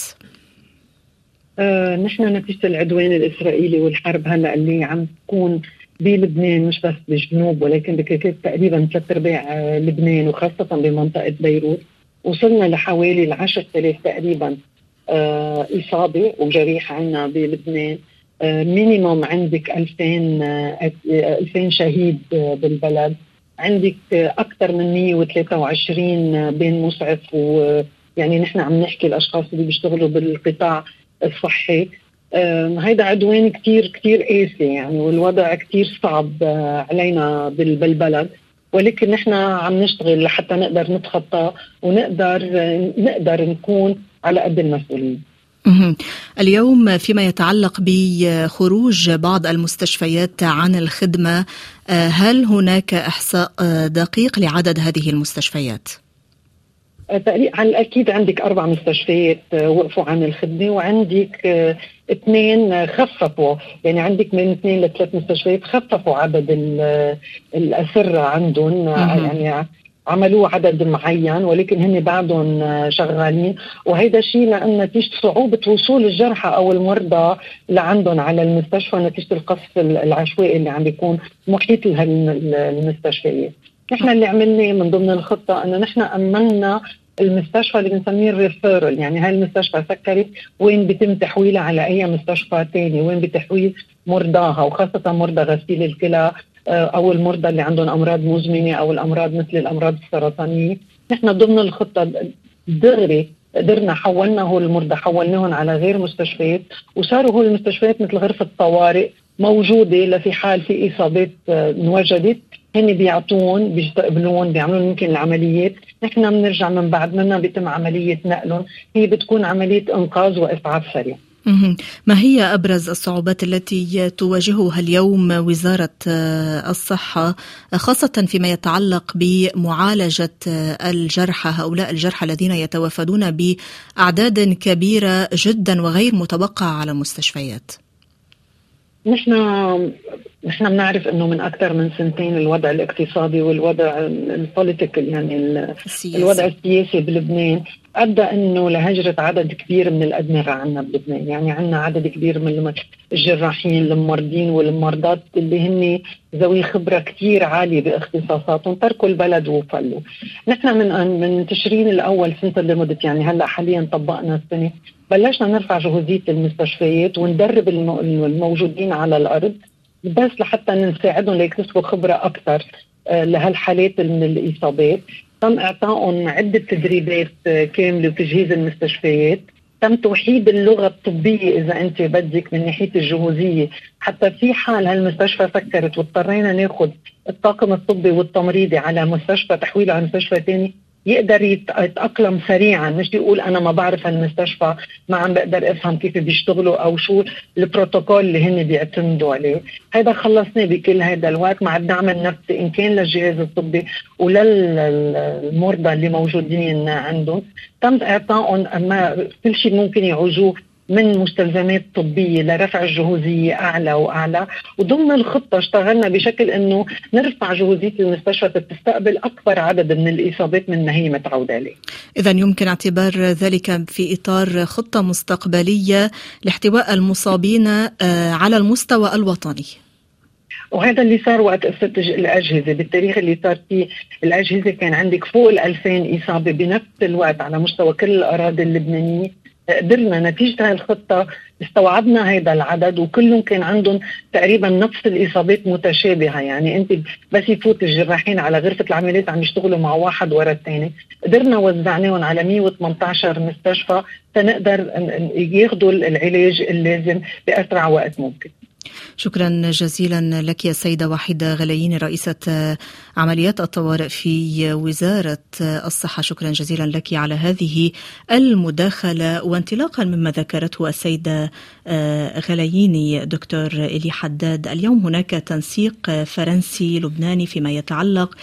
آه، نحن نتيجة العدوان الإسرائيلي والحرب هلأ اللي عم تكون بلبنان، مش بس بالجنوب ولكن بكل تقريبا ثلاث أرباع لبنان وخاصة بمنطقة بيروت، وصلنا لحوالي العشر آلاف تقريبا آه إصابة وجريح عنا بلبنان. آه مينيموم عندك ألفين آه ألفين شهيد آه بالبلد. عندك آه أكثر من مية وثلاثة وعشرين آه بين مسعف، ويعني نحن عم نحكي الأشخاص اللي بيشتغلوا بالقطاع الصحي. آه هيدا عدوان كتير كتير قاسي يعني، والوضع كتير صعب آه علينا بالبلد، ولكن نحن عم نشتغل لحتى نقدر نتخطى ونقدر نقدر نكون على قد المسؤولين. اليوم فيما يتعلق بخروج بعض المستشفيات عن الخدمة، هل هناك إحصاء دقيق لعدد هذه المستشفيات؟ على الأكيد عندك أربع مستشفيات وقفوا عن الخدمة، وعندك اثنين خففوا، يعني عندك من اثنين لثلاث مستشفيات خففوا عدد الأسرة عندهم، يعني عملوا عدد معين ولكن هن بعدهم شغالين. وهيدا الشيء لأن نتيجة صعوبة وصول الجرحى أو المرضى لعندهم على المستشفى نتيجة القصف العشوائي اللي عم بيكون محيط المستشفيات. نحن اللي عملنا من ضمن الخطة أنه نحن أمننا المستشفى اللي بنسميه الريفيرال، يعني هاي المستشفى سكرت وين بيتم تحويلها على أي مستشفى تاني، وين بتحويل مرضاها وخاصة مرضى غسيل الكلى أو المرضى اللي عندهم أمراض مزمنة أو الأمراض مثل الأمراض السرطانية. نحن ضمن الخطة دغري قدرنا حولنا هو المرضى حولناهم على غير مستشفيات، وصاروا هو المستشفيات مثل غرفة طوارئ موجودة لفي حال في إصابات انوجدت، هن بيعطون بيستقبلون بيعملون ممكن العمليات، نحن بنرجع من بعد منا بيتم عملية نقلهم، هي بتكون عملية إنقاذ وإسعاف سريع. ما هي أبرز الصعوبات التي تواجهها اليوم وزارة الصحة خاصة فيما يتعلق بمعالجة الجرحى، هؤلاء الجرحى الذين يتوافدون بأعداد كبيرة جدا وغير متوقعة على المستشفيات؟ نحن نحن بنعرف انه من اكثر من سنتين الوضع الاقتصادي والوضع البوليتيكال يعني السياسي. الوضع السياسي بلبنان أدى أنه لهجرة عدد كبير من الأدمغة عنا بلبنان. يعني عنا عدد كبير من الجراحين الممرضين والممرضات اللي هن ذوي خبرة كتير عالية باختصاصاتهم تركوا البلد وفلوا. نحن من من تشرين الأول سنة اللي مضت، يعني هلأ حاليا طبقنا السنة، بلشنا نرفع جهوزية المستشفيات وندرب الموجودين على الأرض بس لحتى نساعدهم ليكتسبوا خبرة أكثر لهالحالات من الإصابات. تم إعطائهم عدة تدريبات كاملة وتجهيز المستشفيات. تم توحيد اللغة الطبية إذا أنت بدك من ناحية الجهوزية، حتى في حال هالمستشفى سكرت واضطرينا ناخد الطاقم الطبي والتمريضي على مستشفى تحويله على مستشفى تاني يقدر يتأقلم سريعا، مش يقول أنا ما بعرف هالمستشفى، ما عم بقدر أفهم كيف بيشتغلوا أو شو البروتوكول اللي هن بيعتمدوا عليه. هذا خلصنا بكل هذا الوقت مع الدعم النفسي إن كان للجهاز الطبي وللمرضى اللي موجودين عندهم. تم إعطائهم أما كل شيء ممكن يعوزوه من مستلزمات طبية لرفع الجهوزية أعلى وأعلى. وضمن الخطة اشتغلنا بشكل أنه نرفع جهوزية المستشفى تستقبل أكبر عدد من الإصابات من ما هي متعودة عليه. إذن يمكن اعتبار ذلك في إطار خطة مستقبلية لاحتواء المصابين على المستوى الوطني. وهذا اللي صار وقت قصة الأجهزة. بالتاريخ اللي صار فيه الأجهزة كان عندك فوق الألفين إصابة بنفس الوقت على مستوى كل الأراضي اللبنانية. قدرنا نتيجة هاي الخطة استوعبنا هذا العدد وكلهم كان عندهم تقريبا نفس الإصابات متشابهة. يعني أنت بس يفوت الجراحين على غرفة العمليات عم يشتغلوا مع واحد ورا الثاني. قدرنا وزعناهم على مية وثمانية عشر مستشفى تنقدر ياخدوا العلاج اللازم بأسرع وقت ممكن. شكرا جزيلا لك يا سيدة وحيدة غلاييني، رئيسة عمليات الطوارئ في وزارة الصحة. شكرا جزيلا لك على هذه المداخلة. وانطلاقا مما ذكرته السيدة غلاييني دكتور إلي حداد، اليوم هناك تنسيق فرنسي لبناني فيما يتعلق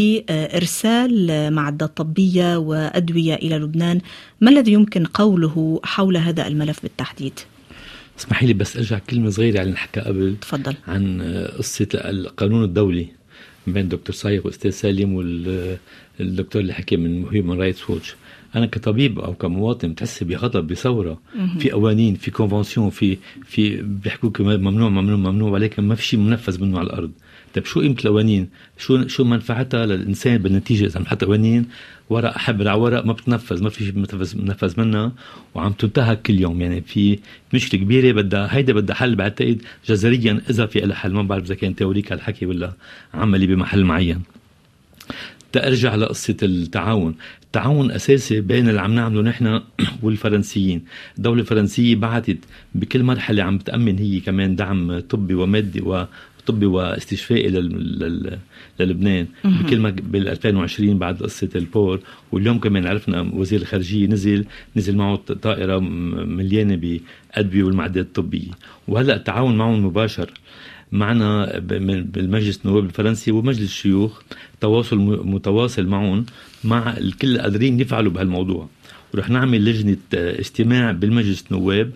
بإرسال معدات طبية وأدوية إلى لبنان. ما الذي يمكن قوله حول هذا الملف بالتحديد؟ اسمحي لي بس ارجع كلمه صغيره على نحكى قبل. تفضل. عن قصه القانون الدولي بين دكتور صايغ واستاذ سالم والدكتور اللي حكي من هيومن رايتس ووتش. انا كطبيب او كمواطن بتحس بغضب بثوره في قوانين في كونفنسيون في في بيحكوا ممنوع ممنوع ممنوع ولكن ما في شيء منفذ منه على الارض. طيب شو قيمه القوانين؟ شو شو منفعتها للانسان بالنتيجه اذا نحط قوانين ورق حبر على ورق ما بتنفذ، ما في شيء منفذ منها وعم تنتهك كل يوم. يعني في مشكله كبيره بدها هيدا بدها حل بعتقد جذريا اذا في لها حل. ما بعرف اذا كان تيوريك هالحكي ولا عملي بمحل معين. تأرجع لقصة التعاون. التعاون أساسي بين اللي عم نعمله نحن والفرنسيين. الدولة الفرنسية بعتت بكل مرحلة عم بتأمن هي كمان دعم طبي ومادي وطبي واستشفائي للبنان بكل ما بال ألفين وعشرين بعد قصة البور. واليوم كمان عرفنا وزير الخارجية نزل نزل معه طائرة مليانة بأدوية والمعدات الطبية. وهلأ التعاون معهم مباشر معنا بالمجلس النواب الفرنسي ومجلس الشيوخ، تواصل متواصل معهم مع الكل قادرين يفعلوا بهالموضوع. ورح نعمل لجنة اجتماع بالمجلس النواب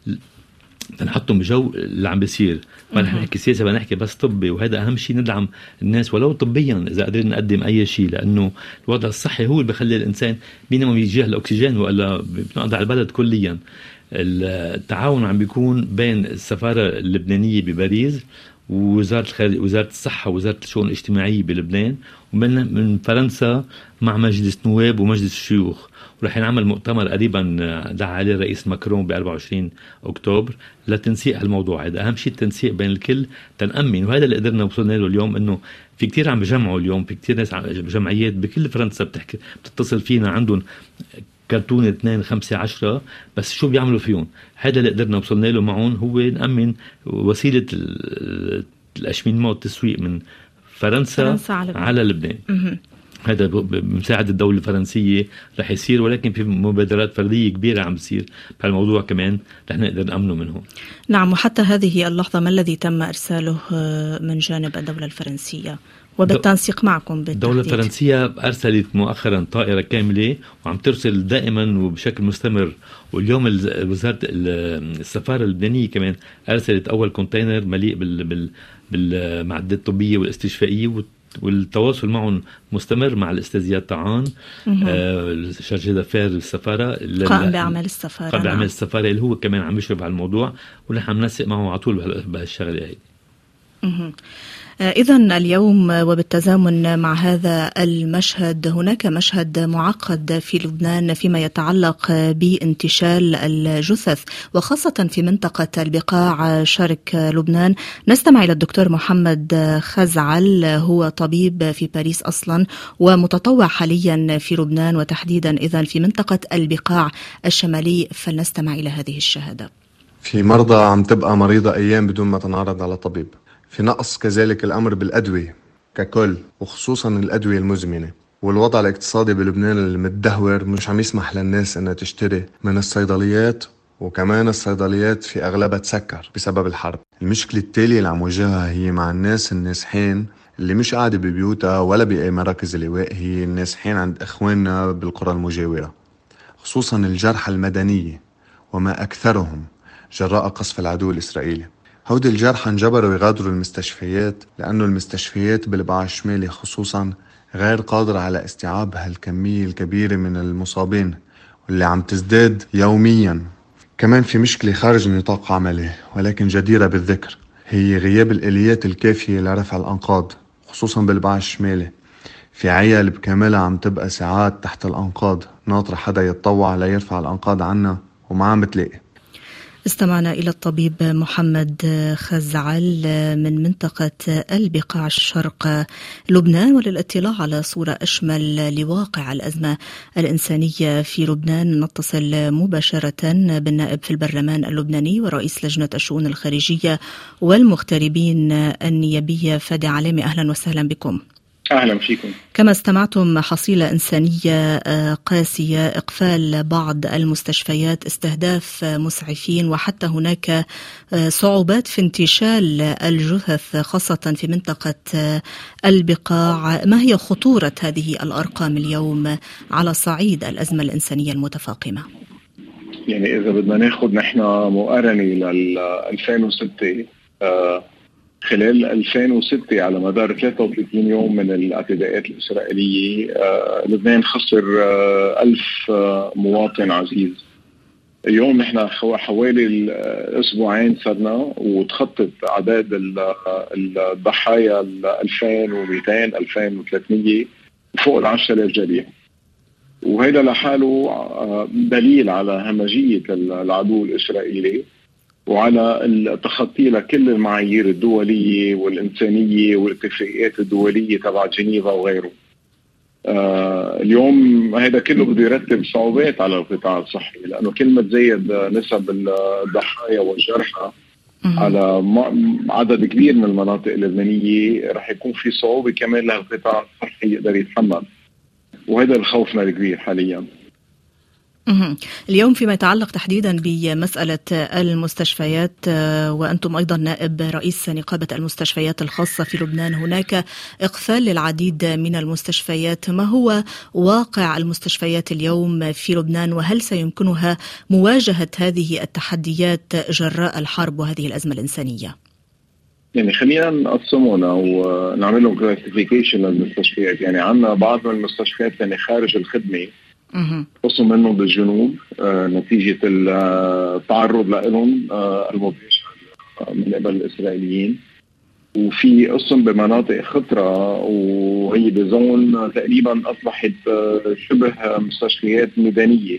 نحطهم بجو اللي عم بيصير. ما رح نحكي سياسة، بدنا نحكي بس طبي، وهذا أهم شيء ندعم الناس ولو طبيا إذا قدرنا نقدم أي شيء، لأنه الوضع الصحي هو اللي بيخلي الإنسان بينما يجيه الأكسجين وإلا بنقضي على البلد كليا. التعاون عم بيكون بين السفارة اللبنانية بباريس ووزارة الخارج وزارة الصحة ووزارة الشؤون الاجتماعية بلبنان، ومن من فرنسا مع مجلس نواب ومجلس الشيوخ. ورح ينعمل مؤتمر قريبا دعا عليه الرئيس ماكرون ب أربعة وعشرين أكتوبر لتنسيق الموضوع. هذا أهم شيء، التنسيق بين الكل تنأمن. وهذا اللي قدرنا وصلنا له اليوم، إنه في كتير عم بجمعوا اليوم، في كتير ناس جمعيات بكل فرنسا بتحكي بتتصل فينا عندهم كرتون اثنين خمسة عشرة بس شو بيعملوا فيهم. هذا اللي قدرنا وصلنا له معهم، هو نأمن وسيلة الأشمينمو والتسويق من فرنسا, فرنسا على, على لبنان. م- هذا بمساعدة الدولة الفرنسية رح يصير، ولكن في مبادرات فردية كبيرة عم بصير بهالموضوع كمان رح نقدر نأمنه منهم. نعم. وحتى هذه اللحظة ما الذي تم إرساله من جانب الدولة الفرنسية وبالتنسيق معكم بالتحديد؟ الدولة الفرنسية أرسلت مؤخرا طائرة كاملة وعم ترسل دائما وبشكل مستمر. واليوم وزارة السفارة اللبنانية كمان أرسلت أول كونتينر مليء بال بال بالمعدات الطبية والاستشفائية، والتواصل معهم مستمر مع الأستاذ زياد طعان شارجي دافير السفارة قائم بأعمال السفارة قائم بأعمال نعم. السفارة اللي هو كمان عم يشرف على الموضوع، ونحن عم ننسق معه على طول بهالشغلة هاي. إذن اليوم وبالتزامن مع هذا المشهد هناك مشهد معقد في لبنان فيما يتعلق بانتشال الجثث وخاصة في منطقة البقاع شرق لبنان. نستمع إلى الدكتور محمد خزعل، هو طبيب في باريس أصلا ومتطوع حاليا في لبنان وتحديدا إذن في منطقة البقاع الشمالي، فلنستمع إلى هذه الشهادة. في مرضى عم تبقى مريضة أيام بدون ما تنعرض على طبيب. في نقص كذلك الأمر بالأدوية ككل وخصوصا الأدوية المزمنة، والوضع الاقتصادي بلبنان المتدهور مش عم يسمح للناس أنها تشتري من الصيدليات، وكمان الصيدليات في أغلبها تسكر بسبب الحرب. المشكلة التالية اللي عم وجهها هي مع الناس النازحين اللي مش قاعدة ببيوتها ولا بأي مراكز لواء، هي النازحين عند إخواننا بالقرى المجاورة، خصوصا الجرحى المدنية وما أكثرهم جراء قصف العدو الإسرائيلي. هودي الجرحى انجبروا يغادروا المستشفيات لأنه المستشفيات بالبقاع الشمالي خصوصا غير قادرة على استيعاب هالكمية الكبيرة من المصابين واللي عم تزداد يوميا. كمان في مشكلة خارج نطاق عملي ولكن جديرة بالذكر، هي غياب الآليات الكافية لرفع الأنقاض خصوصا بالبقاع الشمالي. في عيال بكاملها عم تبقى ساعات تحت الأنقاض ناطرة حدا يتطوع ليرفع الأنقاض عنا وما عم بتلاقي. استمعنا إلى الطبيب محمد خزعل من منطقة البقاع الشرق لبنان. وللاطلاع على صورة أشمل لواقع الأزمة الإنسانية في لبنان نتصل مباشرة بالنائب في البرلمان اللبناني ورئيس لجنة الشؤون الخارجية والمغتربين النيابية فادي علامي. أهلا وسهلا بكم. أهلا فيكم. كما استمعتم، حصيلة إنسانية قاسية، إقفال بعض المستشفيات، استهداف مسعفين، وحتى هناك صعوبات في انتشال الجثث خاصة في منطقة البقاع. ما هي خطورة هذه الأرقام اليوم على صعيد الأزمة الإنسانية المتفاقمة؟ يعني إذا بدنا ناخد نحن مقارنة لل ألفين وستة، آه خلال ألفين وستة على مدار ثلاثة وثلاثين يوم من الاعتداءات الإسرائيلية، آه، لبنان خسر آه، ألف آه، مواطن عزيز. اليوم نحن حوالي الأسبوعين صرنا وتخطط أعداد الضحايا ألفين ومئتين ألفين وثلاثمية فوق العشرة آلاف جريح، وهذا لحاله آه، دليل على همجية العدو الإسرائيلي وعلى التخطي لكل المعايير الدولية والإنسانية والاتفاقيات الدولية تبع جنيفا وغيره. آه اليوم هذا كله بده يرتب صعوبات على القطاع الصحي، لأنه كل ما تزيد نسب الضحايا والجرحى على عدد كبير من المناطق اللبنانية رح يكون في صعوبة كمان للقطاع الصحي يقدر يتحمل، وهذا الخوفنا الكبير حاليا. اليوم فيما يتعلق تحديدا بمسألة المستشفيات، وأنتم أيضا نائب رئيس نقابة المستشفيات الخاصة في لبنان، هناك إقفال للعديد من المستشفيات. ما هو واقع المستشفيات اليوم في لبنان، وهل سيمكنها مواجهة هذه التحديات جراء الحرب وهذه الأزمة الإنسانية؟ يعني خلينا نقسمهم أو نعمل لهم كلاسيفيكيشن للمستشفيات. يعني عندنا بعض من المستشفيات يعني خارج الخدمة، قسم منهم بالجنوب آه نتيجة التعرض لهم آه المباشر من قبل الإسرائيليين، وفي قسم بمناطق خطرة وهي بزون تقريبا أصبحت آه شبه مستشفيات ميدانية،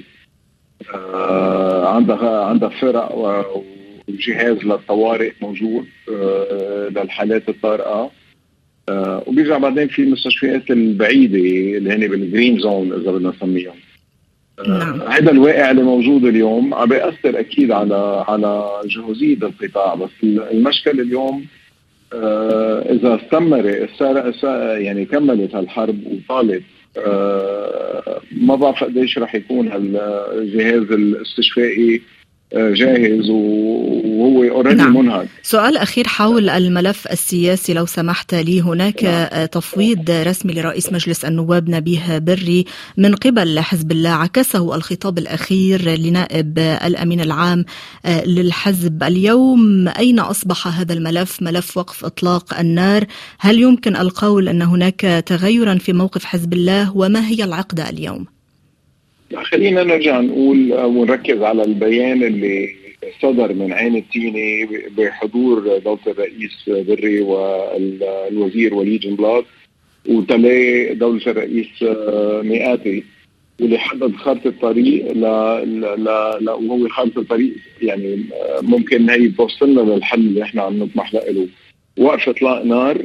آه عندها عندها فرق وجهاز للطوارئ موجود آه للحالات الطارئة. آه وبيرجع بعدين في المستشفيات البعيدة اللي هن بالجرين زون إذا بدنا نسميهم. نعم. آه هذا الواقع اللي موجود اليوم عم بيأثر أكيد على على جهوزية القطاع، بس المشكلة اليوم آه إذا استمر يعني كملت هالحرب وطالت، آه ما بعرف قديش رح يكون هالجهاز الاستشفائي جاهز وهو اوريدي نعم. منهك. سؤال أخير حول الملف السياسي لو سمحت لي. هناك نعم. تفويض رسمي لرئيس مجلس النواب نبيه بري من قبل حزب الله، عكسه الخطاب الأخير لنائب الأمين العام للحزب اليوم. أين أصبح هذا الملف، ملف وقف إطلاق النار؟ هل يمكن القول أن هناك تغيرا في موقف حزب الله، وما هي العقدة اليوم؟ خلينا نرجع نقول ونركز على البيان اللي صدر من عين التيني بحضور دولة الرئيس بري والوزير وليد جنبلاط وتلاه دولة الرئيس مئاتي، واللي حدد خارطة الطريق ل ل وهو خارطة الطريق يعني ممكن هي توصلنا للحل اللي احنا عم نطمح له. وقف اطلاق نار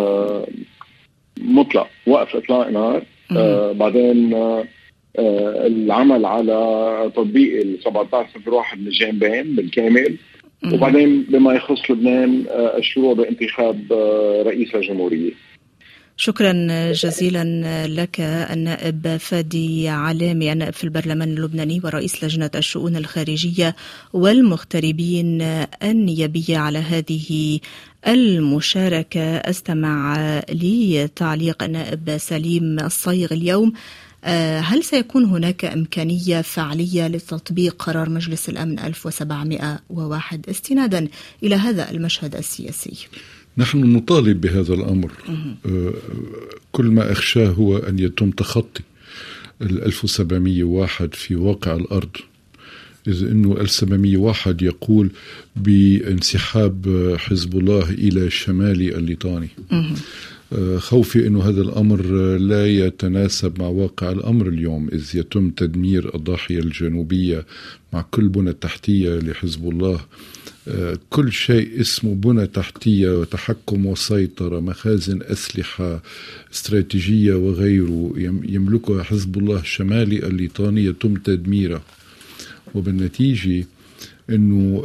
مطلق، وقف اطلاق نار، بعدين آه العمل على تطبيق ال سبعة عشر صفر واحد من الجانبين بالكامل، وبعدين بما يخص لبنان آه الشروع بانتخاب آه رئيس الجمهورية. شكرا جزيلا لك النائب فادي علامي، النائب في البرلمان اللبناني ورئيس لجنة الشؤون الخارجية والمغتربين النيابية، على هذه المشاركة. استمع لتعليق النائب سليم الصيغ اليوم. هل سيكون هناك إمكانية فعلية لتطبيق قرار مجلس الأمن ألف وسبعمائة وواحد استنادا إلى هذا المشهد السياسي؟ نحن نطالب بهذا الأمر. كل ما أخشاه هو أن يتم تخطي الألف وسبعمائة وواحد في واقع الأرض، إذ أنه ألف وسبعمائة وواحد يقول بانسحاب حزب الله إلى شمال الليطاني. خوفي أنه هذا الأمر لا يتناسب مع واقع الأمر اليوم، إذ يتم تدمير الضاحية الجنوبية مع كل بنى تحتية لحزب الله. كل شيء اسمه بنى تحتية وتحكم وسيطرة، مخازن أسلحة استراتيجية وغيره يملكها حزب الله شمالي الليطاني يتم تدميره، وبالنتيجة أنه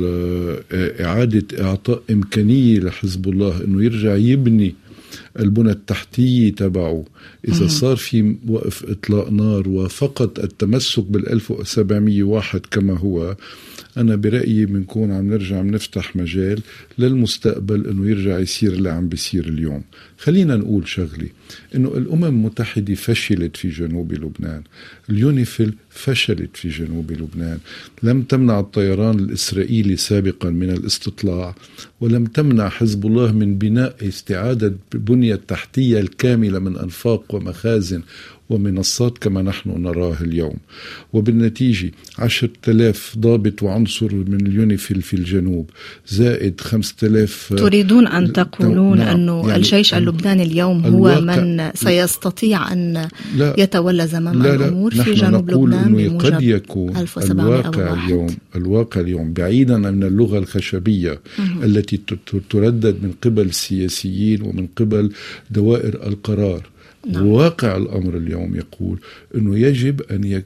إعادة إعطاء إمكانية لحزب الله أنه يرجع يبني البنى التحتية تبعه إذا صار في وقف إطلاق نار وفقط التمسك بالألف وسبعمائة واحد كما هو. أنا برأيي بنكون عم نرجع نفتح مجال للمستقبل أنه يرجع يصير اللي عم بيصير اليوم. خلينا نقول شغلي، أنه الأمم المتحدة فشلت في جنوب لبنان، اليونيفيل فشلت في جنوب لبنان، لم تمنع الطيران الإسرائيلي سابقا من الاستطلاع، ولم تمنع حزب الله من بناء استعادة البنية التحتية الكاملة من أنفاق ومخازن ومنصات كما نحن نراه اليوم. وبالنتيجة عشرة آلاف ضابط وعنصر من اليونيفيل في الجنوب زائد خمسة آلاف. تريدون أن تقولون نعم أنه يعني الجيش اللبناني اليوم هو من سيستطيع أن لا يتولى زمام لا لا الأمور في جنوب لبنان بموجب قد يكون الواقع اليوم الواقع اليوم بعيدا من اللغة الخشبية مه. التي تردد من قبل السياسيين ومن قبل دوائر القرار. نعم. واقع الأمر اليوم يقول أنه يجب أن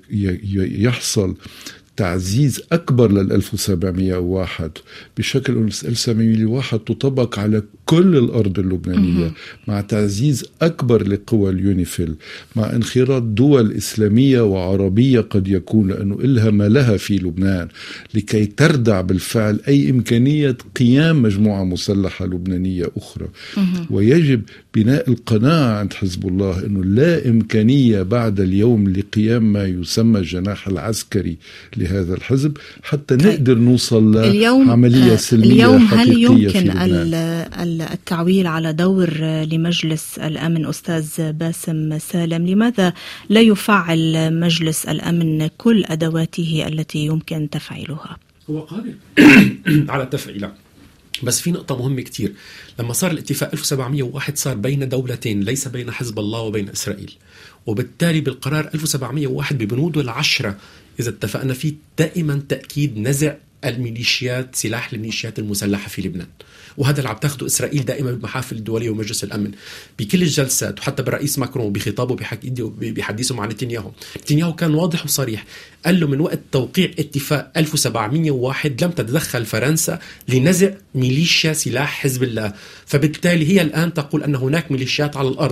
يحصل تعزيز أكبر للألف وسبعمائة وواحد بشكل أن الألف وسبعمائة وواحد تطبق على كل الأرض اللبنانية مم. مع تعزيز أكبر لقوى اليونيفيل، مع انخراط دول إسلامية وعربية قد يكون، لأنه إلها ما لها في لبنان لكي تردع بالفعل أي إمكانية قيام مجموعة مسلحة لبنانية أخرى. مم. ويجب بناء القناعة عند حزب الله أنه لا إمكانية بعد اليوم لقيام ما يسمى الجناح العسكري هذا الحزب حتى نقدر نوصل لعملية سلمية اليوم حقيقية. هل يمكن في لبنان. التعويل على دور لمجلس الأمن أستاذ باسم سالم؟ لماذا لا يفعل مجلس الأمن كل أدواته التي يمكن تفعيلها؟ هو قادر على تفعيلها، بس في نقطة مهمة كتير. لما صار الاتفاق ألف وسبعمائة وواحد صار بين دولتين، ليس بين حزب الله وبين إسرائيل، وبالتالي بالقرار ألف وسبعمائة وواحد ببنوده العشرة إذا اتفقنا فيه دائما تأكيد نزع الميليشيات، سلاح الميليشيات المسلحة في لبنان. وهذا اللي عم تاخده إسرائيل دائما بالمحافل الدولية ومجلس الأمن بكل الجلسات، وحتى بالرئيس ماكرون بخطابه بحديثه مع نتنياهو. نتنياهو كان واضح وصريح، قال له من وقت توقيع اتفاق ألف وسبعمائة وواحد لم تتدخل فرنسا لنزع ميليشيا سلاح حزب الله، فبالتالي هي الآن تقول أن هناك ميليشيات على الأرض.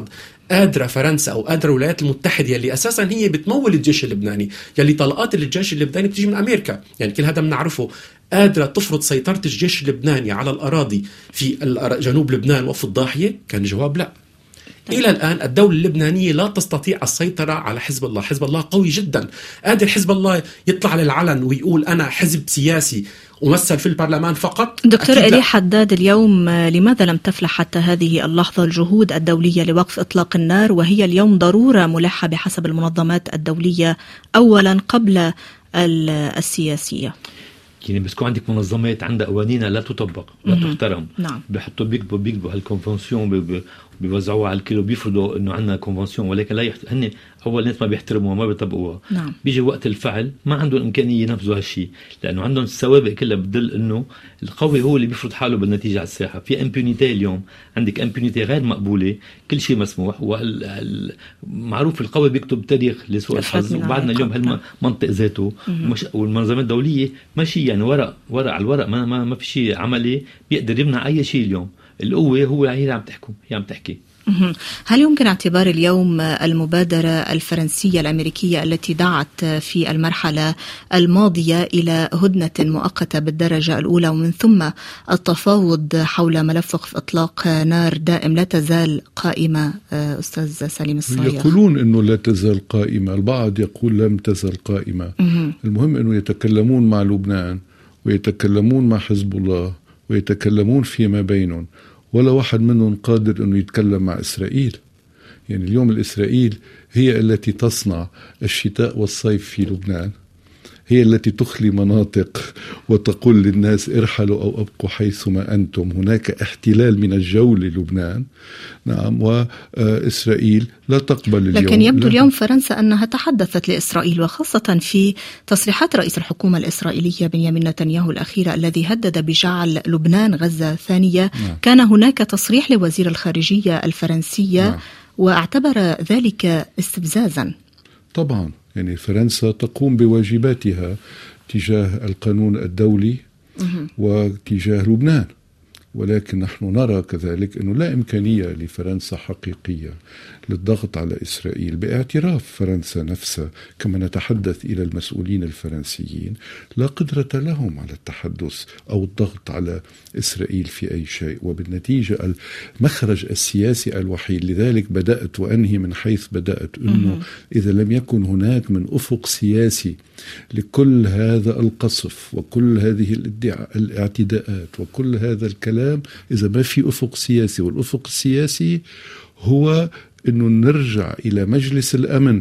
قادرة فرنسا أو قادرة الولايات المتحدة يلي أساسا هي بتمول الجيش اللبناني، يلي طلقات الجيش اللبناني بتيجي من أمريكا، يعني كل هذا بنعرفه، قادرة تفرض سيطرة الجيش اللبناني على الأراضي في جنوب لبنان وفي الضاحية؟ كان الجواب لا. إلى الآن الدولة اللبنانية لا تستطيع السيطرة على حزب الله. حزب الله قوي جدا، قادر حزب الله يطلع للعلن ويقول أنا حزب سياسي ومثل في البرلمان فقط. دكتور إلي حداد، اليوم لماذا لم تفلح حتى هذه اللحظة الجهود الدولية لوقف إطلاق النار، وهي اليوم ضرورة ملحة بحسب المنظمات الدولية أولا قبل السياسية؟ يعني بس يكون عندك منظمات عندها قوانين لا تطبق لا تحترم. نعم. بيحطوا بيكتبوا بيكتبوا هالكونفنسيون، بيوزعوها على الكيلو، بيفرضوا انه عندنا كونفنسيون، ولكن لا يحت... هن اول ناس ما بيحترموها ما بيطبقوها. نعم. بيجي وقت الفعل ما عندهم امكانيه ينفذوا هالشيء، لانه عندهم السوابق كلها بتدل انه القوي هو اللي بيفرض حاله بالنتيجه على الساحه. في امبونيتي اليوم، عندك امبونيتي غير مقبوله، كل شيء مسموح، ومعروف القوي بيكتب تاريخ لسوء الحظ، وبعدنا اليوم هالمنطق ذاته ومش... والمنظمات الدوليه ماشي يعني ورق ورق على الورق، ما ما, ما في شيء عملي بيقدر يمنع اي شيء. اليوم القوه هو هي عم تحكم، هي عم تحكي. هل يمكن اعتبار اليوم المبادرة الفرنسية الأمريكية التي دعت في المرحلة الماضية إلى هدنة مؤقتة بالدرجة الأولى ومن ثم التفاوض حول ملف وقف إطلاق نار دائم لا تزال قائمة؟ أستاذ سليم الصايغ، يقولون أنه لا تزال قائمة، البعض يقول لم تزال قائمة. المهم أنه يتكلمون مع لبنان ويتكلمون مع حزب الله ويتكلمون فيما بينهم، ولا واحد منهم قادر أنه يتكلم مع إسرائيل. يعني اليوم الإسرائيل هي التي تصنع الشتاء والصيف في لبنان، هي التي تخلي مناطق وتقول للناس ارحلوا أو أبقوا حيثما أنتم. هناك احتلال من الجو للبنان. نعم، وإسرائيل لا تقبل اليوم. لكن يبدو اليوم فرنسا أنها تحدثت لإسرائيل، وخاصة في تصريحات رئيس الحكومة الإسرائيلية بنيامين نتنياهو الأخيرة الذي هدد بجعل لبنان غزة ثانية. نعم. كان هناك تصريح لوزير الخارجية الفرنسية. نعم. واعتبر ذلك استفزازا. طبعا يعني فرنسا تقوم بواجباتها تجاه القانون الدولي وتجاه لبنان، ولكن نحن نرى كذلك أنه لا إمكانية لفرنسا حقيقية للضغط على إسرائيل باعتراف فرنسا نفسها. كما نتحدث إلى المسؤولين الفرنسيين لا قدرة لهم على التحدث أو الضغط على إسرائيل في أي شيء، وبالنتيجة المخرج السياسي الوحيد. لذلك بدأت وأنهي من حيث بدأت، أنه إذا لم يكن هناك من أفق سياسي لكل هذا القصف وكل هذه الاعتداءات وكل هذا الكلام، إذا ما في أفق سياسي، والأفق السياسي هو أنه نرجع إلى مجلس الأمن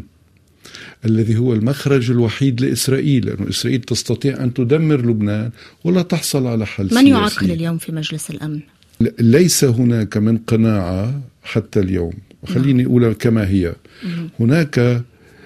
الذي هو المخرج الوحيد لإسرائيل، لأن إسرائيل تستطيع أن تدمر لبنان ولا تحصل على حل سياسي. من يعقل اليوم في مجلس الأمن؟ ليس هناك من قناعة حتى اليوم. خليني أقول كما هي. هناك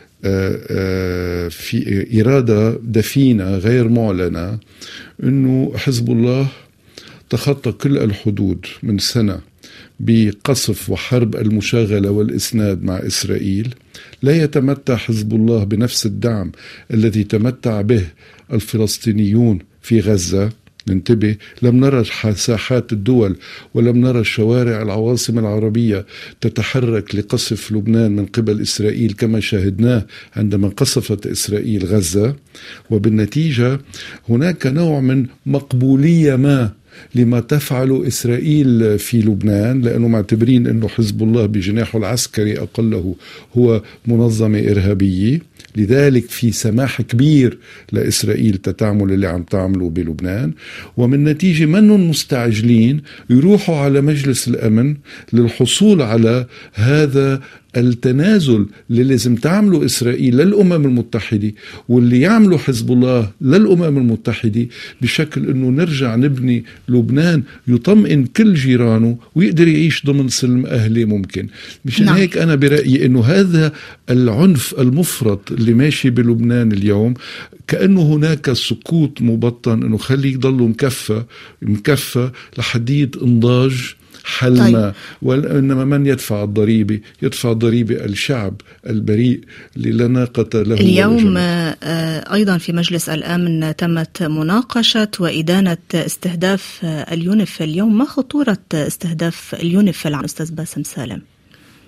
في إرادة دفينة غير معلنة أنه حزب الله تخطى كل الحدود من سنة بقصف وحرب المشاغلة والإسناد مع إسرائيل. لا يتمتع حزب الله بنفس الدعم الذي تمتع به الفلسطينيون في غزة. ننتبه، لم نرى ساحات الدول ولم نرى شوارع العواصم العربية تتحرك لقصف لبنان من قبل إسرائيل كما شاهدناه عندما قصفت إسرائيل غزة. وبالنتيجة هناك نوع من مقبولية ما لما تفعل إسرائيل في لبنان، لأنه معتبرين أنه حزب الله بجناحه العسكري أقله هو منظمة إرهابية. لذلك في سماح كبير لإسرائيل تتعمل اللي عم تعمله بلبنان، ومن نتيجة منهم مستعجلين يروحوا على مجلس الأمن للحصول على هذا التنازل اللي لازم تعمله إسرائيل للأمم المتحدة واللي يعمله حزب الله للأمم المتحدة، بشكل أنه نرجع نبني لبنان يطمئن كل جيرانه ويقدر يعيش ضمن سلم أهلي ممكن. مشان نعم. هيك أنا برأيي أنه هذا العنف المفرط اللي ماشي بلبنان اليوم كأنه هناك سكوت مبطن، أنه خليه يضله مكفى مكفى لحديد انضاج حلنا. طيب. وإنما من يدفع الضريبة؟ يدفع الضريبة الشعب البريء اللي لا ناقة له. اليوم أيضا في مجلس الأمن تمت مناقشة وإدانة استهداف اليونيف اليوم. ما خطورة استهداف اليونيف عن أستاذ باسم سالم؟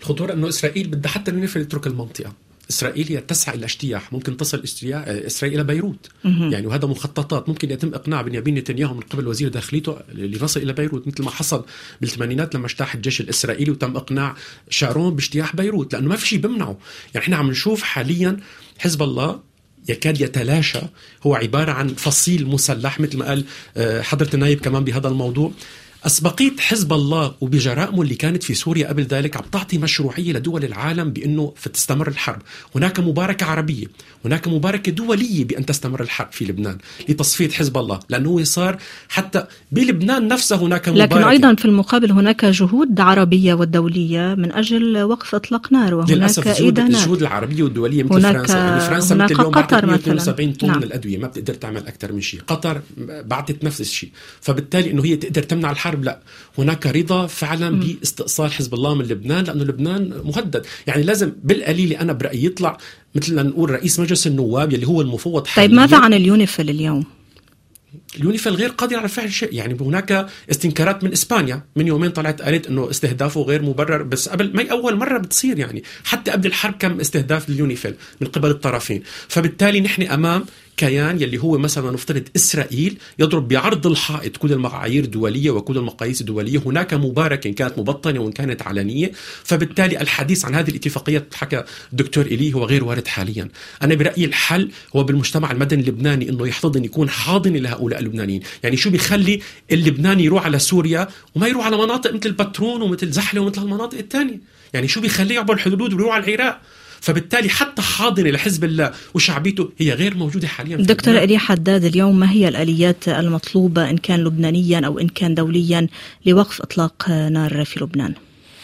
الخطورة أنه إسرائيل بدها حتى اليونيفيل يترك المنطقة. إسرائيل هي تسعى إلى اجتياح، ممكن تصل إسرائيل إلى بيروت يعني، وهذا مخططات ممكن يتم إقناع بنيامين نتنياهو من قبل وزير داخليته لنصل إلى بيروت، مثل ما حصل بالثمانينات لما اجتاح الجيش الإسرائيلي وتم إقناع شارون باجتياح بيروت، لأنه ما في شيء بمنعه. يعني إحنا عم نشوف حاليا حزب الله يكاد يتلاشى، هو عبارة عن فصيل مسلح مثل ما قال حضرة النائب كمان بهذا الموضوع. أسبقية حزب الله وبجرائمه اللي كانت في سوريا قبل ذلك عم تعطي مشروعية لدول العالم بأنه تستمر الحرب. هناك مباركة عربية، هناك مباركة دولية بأن تستمر الحرب في لبنان لتصفية حزب الله، لأنه صار حتى بلبنان نفسه هناك مباركة. لكن أيضا في المقابل هناك جهود عربية والدولية من أجل وقف إطلاق نار، وهناك للأسف الجهود العربية والدولية مثل فرنسا. يعني فرنسا مثل اليوم بعتت مئة واثنين وسبعين طن نعم. من الأدوية، ما بتقدر تعمل أكثر من شيء. قطر بعتت نفس الشيء، فبالتالي أنه هي تقدر تمنع الحرب. لا، هناك رضا فعلا م. باستئصال حزب الله من لبنان، لأنه لبنان مهدد. يعني لازم بالقليل أنا برأيي يطلع مثل ما نقول رئيس مجلس النواب يلي هو المفوض حاليا. طيب ماذا عن اليونيفيل اليوم؟ اليونيفيل غير قادر على فعل شيء. يعني هناك استنكارات من إسبانيا، من يومين طلعت قالت أنه استهدافه غير مبرر، بس قبل ما أول مرة بتصير يعني، حتى قبل الحرب كان استهداف اليونيفيل من قبل الطرفين. فبالتالي نحن أمام كيان يلي هو مثلا نفترض إسرائيل يضرب بعرض الحائط كل المعايير الدولية وكل المقاييس الدولية. هناك مباركة إن كانت مبطنة وإن كانت علنية، فبالتالي الحديث عن هذه الاتفاقيات حكى الدكتور إلي هو غير وارد حاليا. أنا برأيي الحل هو بالمجتمع المدني اللبناني إنه يحتضن، يكون حاضن لهؤلاء اللبنانيين. يعني شو بيخلي اللبناني يروح على سوريا وما يروح على مناطق مثل بترون ومثل زحلة ومثل المناطق الثانية؟ يعني شو بيخليه يعبر الحدود ويروح على العراق؟ فبالتالي حتى حاضنة لحزب الله وشعبيته هي غير موجودة حاليا. دكتور إلي حداد، اليوم ما هي الآليات المطلوبة إن كان لبنانيا أو إن كان دوليا لوقف إطلاق نار في لبنان؟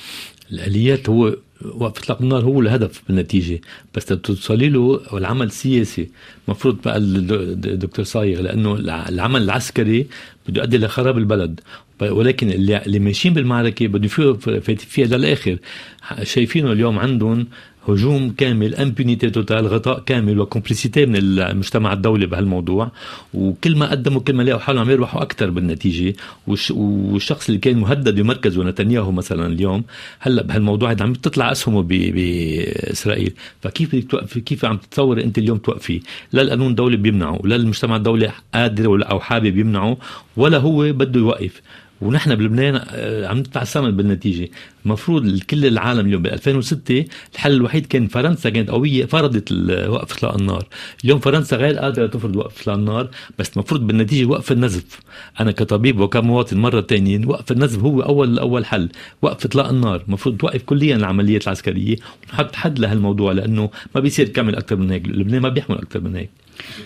الآليات هو وقف إطلاق النار هو الهدف بالنتيجة، بس توصلي له والعمل السياسي مفروض بقى الدكتور صايغ، لأنه العمل العسكري بده يؤدي لخراب البلد، ولكن اللي, اللي ماشيين بالمعركة بده فيها للآخر. شايفينه اليوم عندهم هجوم كامل، امبونيتي توتال، غطاء كامل وكومبليسيتي من المجتمع الدولي بهالموضوع، وكل ما قدموا كل ما لقوا حالهم عم يربحوا اكثر بالنتيجه. والشخص اللي كان مهدد بمركزه نتنياهو مثلا اليوم هلا بهالموضوع عم تطلع اسهمه باسرائيل. فكيف كيف عم تتصور انت اليوم توقفي؟ لا القانون الدولي بيمنعه، لا المجتمع الدولي قادر او حابب يمنعه، ولا هو بده يوقف. ونحن بلبنان عم ندفع ثمن بالنتيجة. المفروض كل العالم اليوم ب ألفين وستة الحل الوحيد كان فرنسا كانت قوية فرضت وقف إطلاق النار. اليوم فرنسا غير قادرة تفرض وقف إطلاق النار، بس المفروض بالنتيجة وقف النزف. أنا كطبيب وكمواطن مرة تانية وقف النزف هو أول أول حل. وقف إطلاق النار المفروض توقف كليا العمليات العسكرية ونحط حد لهالموضوع، لأنه ما بيصير كمل أكتر من هيك. لبنان ما بيحمل أكتر من هيك.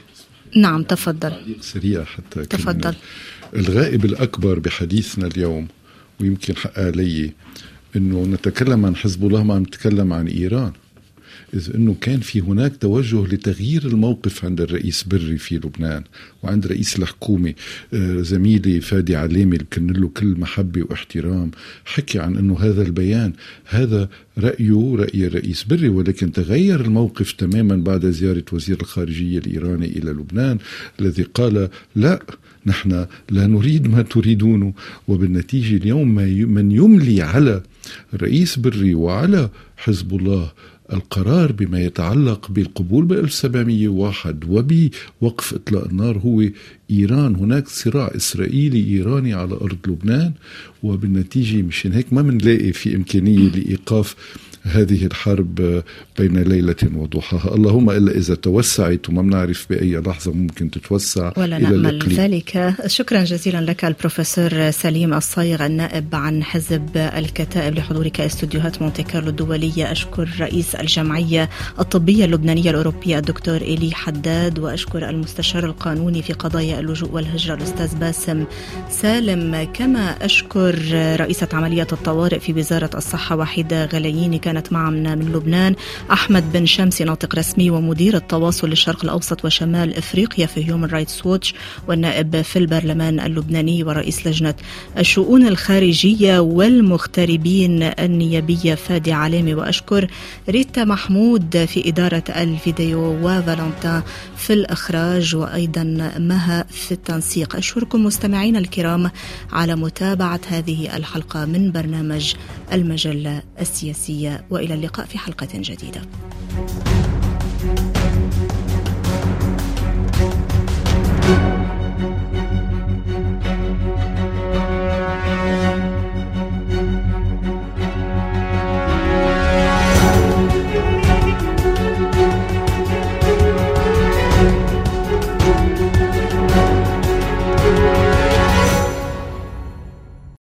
نعم تفضل. سريع حتى تفضل. الغائب الأكبر بحديثنا اليوم ويمكن حق علي أنه نتكلم عن حزب الله ما عم نتكلم عن إيران، إذ أنه كان في هناك توجه لتغيير الموقف عند الرئيس بري في لبنان وعند رئيس الحكومة. زميلي فادي علامي كان له كل محبة واحترام حكي عن أنه هذا البيان هذا رأيه رأي الرئيس بري، ولكن تغير الموقف تماما بعد زيارة وزير الخارجية الإيراني إلى لبنان الذي قال لا نحن لا نريد ما تريدونه. وبالنتيجة اليوم من يملي على الرئيس بري وعلى حزب الله القرار بما يتعلق بالقبول ب ألف وسبعمئة وواحد وبوقف إطلاق النار هو إيران. هناك صراع إسرائيلي إيراني على أرض لبنان، وبالنتيجة مشان هيك ما منلاقي في إمكانية لإيقاف هذه الحرب بين ليلة وضحاها، اللهم إلا إذا توسعت وما بنعرف بأي لحظة ممكن تتوسع ولا نأمل ذلك. شكرا جزيلا لك البروفيسور سليم الصايغ النائب عن حزب الكتائب لحضورك استوديوهات مونتي كارلو الدولية. أشكر رئيس الجمعية الطبية اللبنانية الأوروبية الدكتور إلي حداد، وأشكر المستشار القانوني في قضايا اللجوء والهجرة الأستاذ باسم سالم، كما أشكر رئيسة عملية الطوارئ في وزارة الصحة وحيدة غلييني كانت معنا من لبنان، أحمد بن شمسي ناطق رسمي ومدير التواصل للشرق الأوسط وشمال إفريقيا في هيومن رايتس ووتش والنائب في البرلمان اللبناني ورئيس لجنة الشؤون الخارجية والمغتربين النيابية فادي علامي، وأشكر ريتا محمود في إدارة الفيديو وفالنتين في الإخراج وأيضا مها في التنسيق. أشكركم مستمعين الكرام على متابعة هذه الحلقة من برنامج المجلة السياسية. وإلى اللقاء في حلقة جديدة.